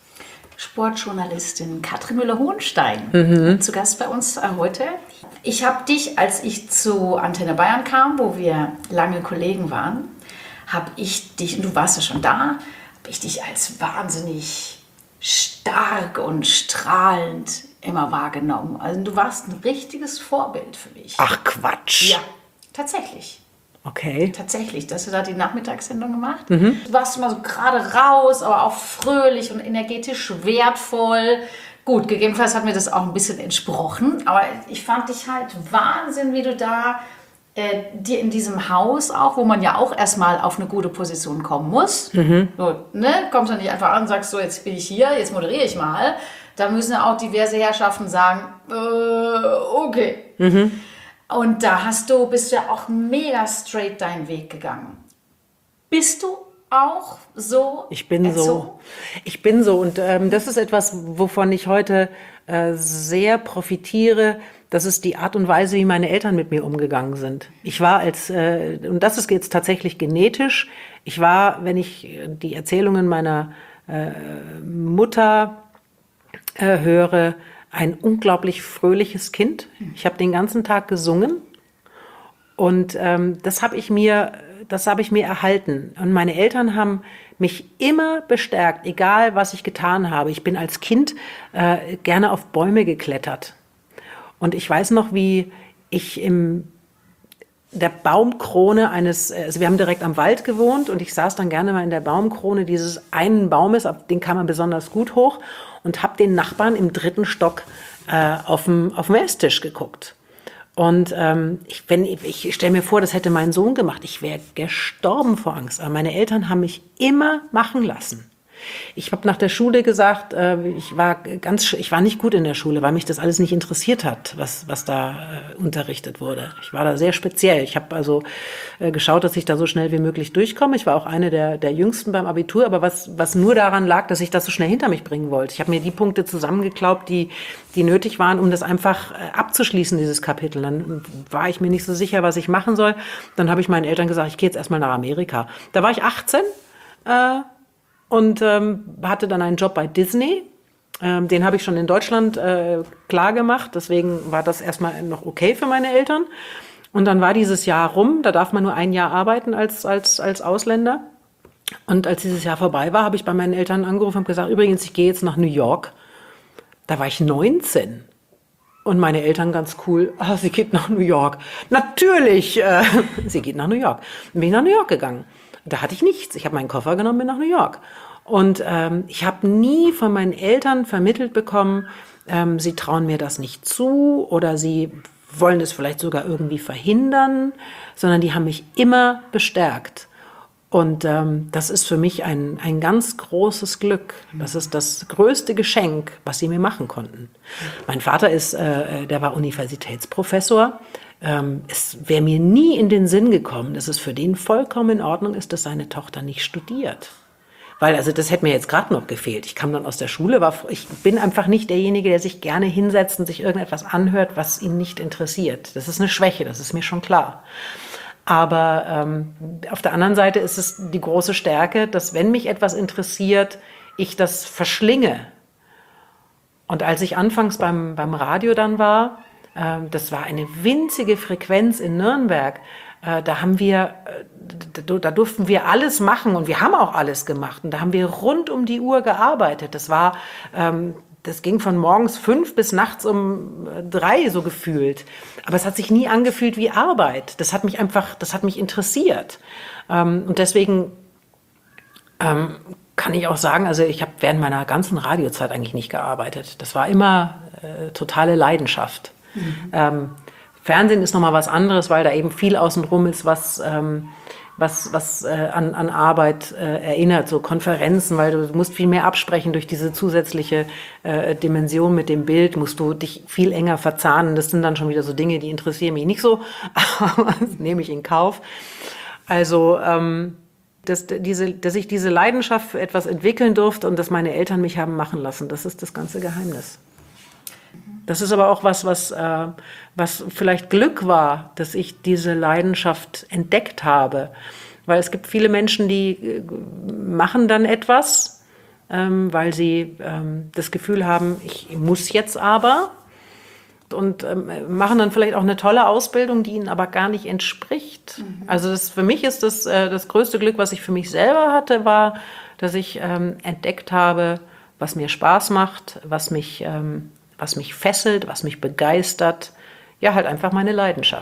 Sportjournalistin Katrin Müller-Hohenstein, mhm. zu Gast bei uns äh, heute. Ich habe dich, als ich zu Antenne Bayern kam, wo wir lange Kollegen waren, habe ich dich, und du warst ja schon da, habe ich dich als wahnsinnig stark und strahlend immer wahrgenommen. Also du warst ein richtiges Vorbild für mich. Ach Quatsch. Ja, tatsächlich. Okay. Tatsächlich, dass du da die Nachmittagssendung gemacht. Mhm. Du warst immer so gerade raus, aber auch fröhlich und energetisch wertvoll. Gut, gegebenenfalls hat mir das auch ein bisschen entsprochen, aber ich fand dich halt Wahnsinn, wie du da äh, dir in diesem Haus auch, wo man ja auch erstmal auf eine gute Position kommen muss. Mhm. So, ne? Kommst du nicht einfach an und sagst so, jetzt bin ich hier, jetzt moderiere ich mal. Da müssen ja auch diverse Herrschaften sagen, äh, okay. Mhm. Und da hast du, bist du ja auch mega straight deinen Weg gegangen. Bist du auch so? Ich bin erzogen? so. Ich bin so. Und ähm, das ist etwas, wovon ich heute äh, sehr profitiere. Das ist die Art und Weise, wie meine Eltern mit mir umgegangen sind. Ich war als, äh, und das ist jetzt tatsächlich genetisch, ich war, wenn ich die Erzählungen meiner äh, Mutter äh, höre, ein unglaublich fröhliches Kind. Ich habe den ganzen Tag gesungen und ähm, das habe ich mir, das habe ich mir erhalten. Und meine Eltern haben mich immer bestärkt, egal was ich getan habe. Ich bin als Kind äh, gerne auf Bäume geklettert. Und ich weiß noch, wie ich im der Baumkrone eines, also wir haben direkt am Wald gewohnt und ich saß dann gerne mal in der Baumkrone dieses einen Baumes, auf den kam man besonders gut hoch und habe den Nachbarn im dritten Stock äh, auf dem auf dem Esstisch geguckt. Und ähm, ich, wenn, ich, ich stelle mir vor, das hätte mein Sohn gemacht, ich wäre gestorben vor Angst. Aber meine Eltern haben mich immer machen lassen. Ich habe nach der Schule gesagt, äh, ich war ganz, ich war nicht gut in der Schule, weil mich das alles nicht interessiert hat, was was da äh, unterrichtet wurde. Ich war da sehr speziell. Ich habe also äh, geschaut, dass ich da so schnell wie möglich durchkomme. Ich war auch eine der der Jüngsten beim Abitur, aber was was nur daran lag, dass ich das so schnell hinter mich bringen wollte. Ich habe mir die Punkte zusammengeklaubt, die die nötig waren, um das einfach äh, abzuschließen, dieses Kapitel. Dann war ich mir nicht so sicher, was ich machen soll. Dann habe ich meinen Eltern gesagt, ich gehe jetzt erstmal nach Amerika. Da war ich achtzehn. Äh, Und ähm, hatte dann einen Job bei Disney. Ähm, den habe ich schon in Deutschland äh, klar gemacht. Deswegen war das erstmal noch okay für meine Eltern. Und dann war dieses Jahr rum. Da darf man nur ein Jahr arbeiten als, als, als Ausländer. Und als dieses Jahr vorbei war, habe ich bei meinen Eltern angerufen und gesagt, übrigens, ich gehe jetzt nach New York. Da war ich neunzehn. Und meine Eltern ganz cool, ah, sie geht nach New York. Natürlich, äh, sie geht nach New York. Dann bin ich nach New York gegangen. Da hatte ich nichts. Ich habe meinen Koffer genommen, bin nach New York. Und ähm, ich habe nie von meinen Eltern vermittelt bekommen, ähm, sie trauen mir das nicht zu oder sie wollen es vielleicht sogar irgendwie verhindern, sondern die haben mich immer bestärkt. Und ähm, das ist für mich ein, ein ganz großes Glück. Das ist das größte Geschenk, was sie mir machen konnten. Mein Vater ist, äh, der war Universitätsprofessor. Ähm, es wäre mir nie in den Sinn gekommen, dass es für den vollkommen in Ordnung ist, dass seine Tochter nicht studiert. Weil, also das hätte mir jetzt gerade noch gefehlt. Ich kam dann aus der Schule, war, ich bin einfach nicht derjenige, der sich gerne hinsetzt und sich irgendetwas anhört, was ihn nicht interessiert. Das ist eine Schwäche, das ist mir schon klar. Aber ähm, auf der anderen Seite ist es die große Stärke, dass wenn mich etwas interessiert, ich das verschlinge. Und als ich anfangs beim, beim Radio dann war, äh, das war eine winzige Frequenz in Nürnberg, äh, da haben wir, äh, da, da durften wir alles machen und wir haben auch alles gemacht. Und da haben wir rund um die Uhr gearbeitet. Das war... Ähm, Das ging von morgens fünf bis nachts um drei so gefühlt. Aber es hat sich nie angefühlt wie Arbeit. Das hat mich einfach, das hat mich interessiert. Und deswegen kann ich auch sagen, also ich habe während meiner ganzen Radiozeit eigentlich nicht gearbeitet. Das war immer äh, totale Leidenschaft. Mhm. Ähm, Fernsehen ist nochmal was anderes, weil da eben viel außenrum ist, was... Ähm, was, was äh, an, an Arbeit äh, erinnert, so Konferenzen, weil du musst viel mehr absprechen durch diese zusätzliche äh, Dimension mit dem Bild, musst du dich viel enger verzahnen. Das sind dann schon wieder so Dinge, die interessieren mich nicht so, aber das nehme ich in Kauf. Also, ähm, dass, diese, dass ich diese Leidenschaft für etwas entwickeln durfte und dass meine Eltern mich haben machen lassen, das ist das ganze Geheimnis. Das ist aber auch was, was, äh, was vielleicht Glück war, dass ich diese Leidenschaft entdeckt habe. Weil es gibt viele Menschen, die äh, machen dann etwas, ähm, weil sie ähm, das Gefühl haben, ich muss jetzt aber. Und ähm, machen dann vielleicht auch eine tolle Ausbildung, die ihnen aber gar nicht entspricht. Mhm. Also das, für mich ist das, äh, das größte Glück, was ich für mich selber hatte, war, dass ich ähm, entdeckt habe, was mir Spaß macht, was mich... Ähm, was mich fesselt, was mich begeistert. Ja, halt einfach meine Leidenschaft.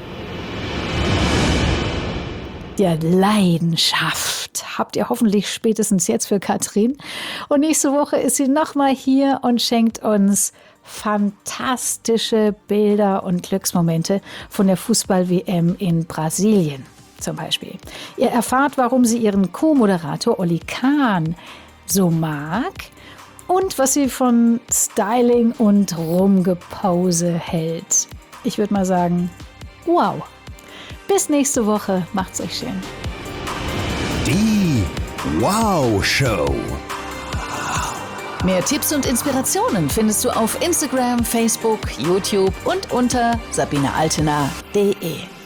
Ja, Leidenschaft habt ihr hoffentlich spätestens jetzt für Katrin. Und nächste Woche ist sie nochmal hier und schenkt uns fantastische Bilder und Glücksmomente von der Fußball-W M in Brasilien zum Beispiel. Ihr erfahrt, warum sie ihren Co-Moderator Oli Kahn so mag und was sie von Styling und Rumgepose hält. Ich würde mal sagen, wow. Bis nächste Woche. Macht's euch schön. Die Wow Show. Mehr Tipps und Inspirationen findest du auf Instagram, Facebook, YouTube und unter sabine altena punkt de.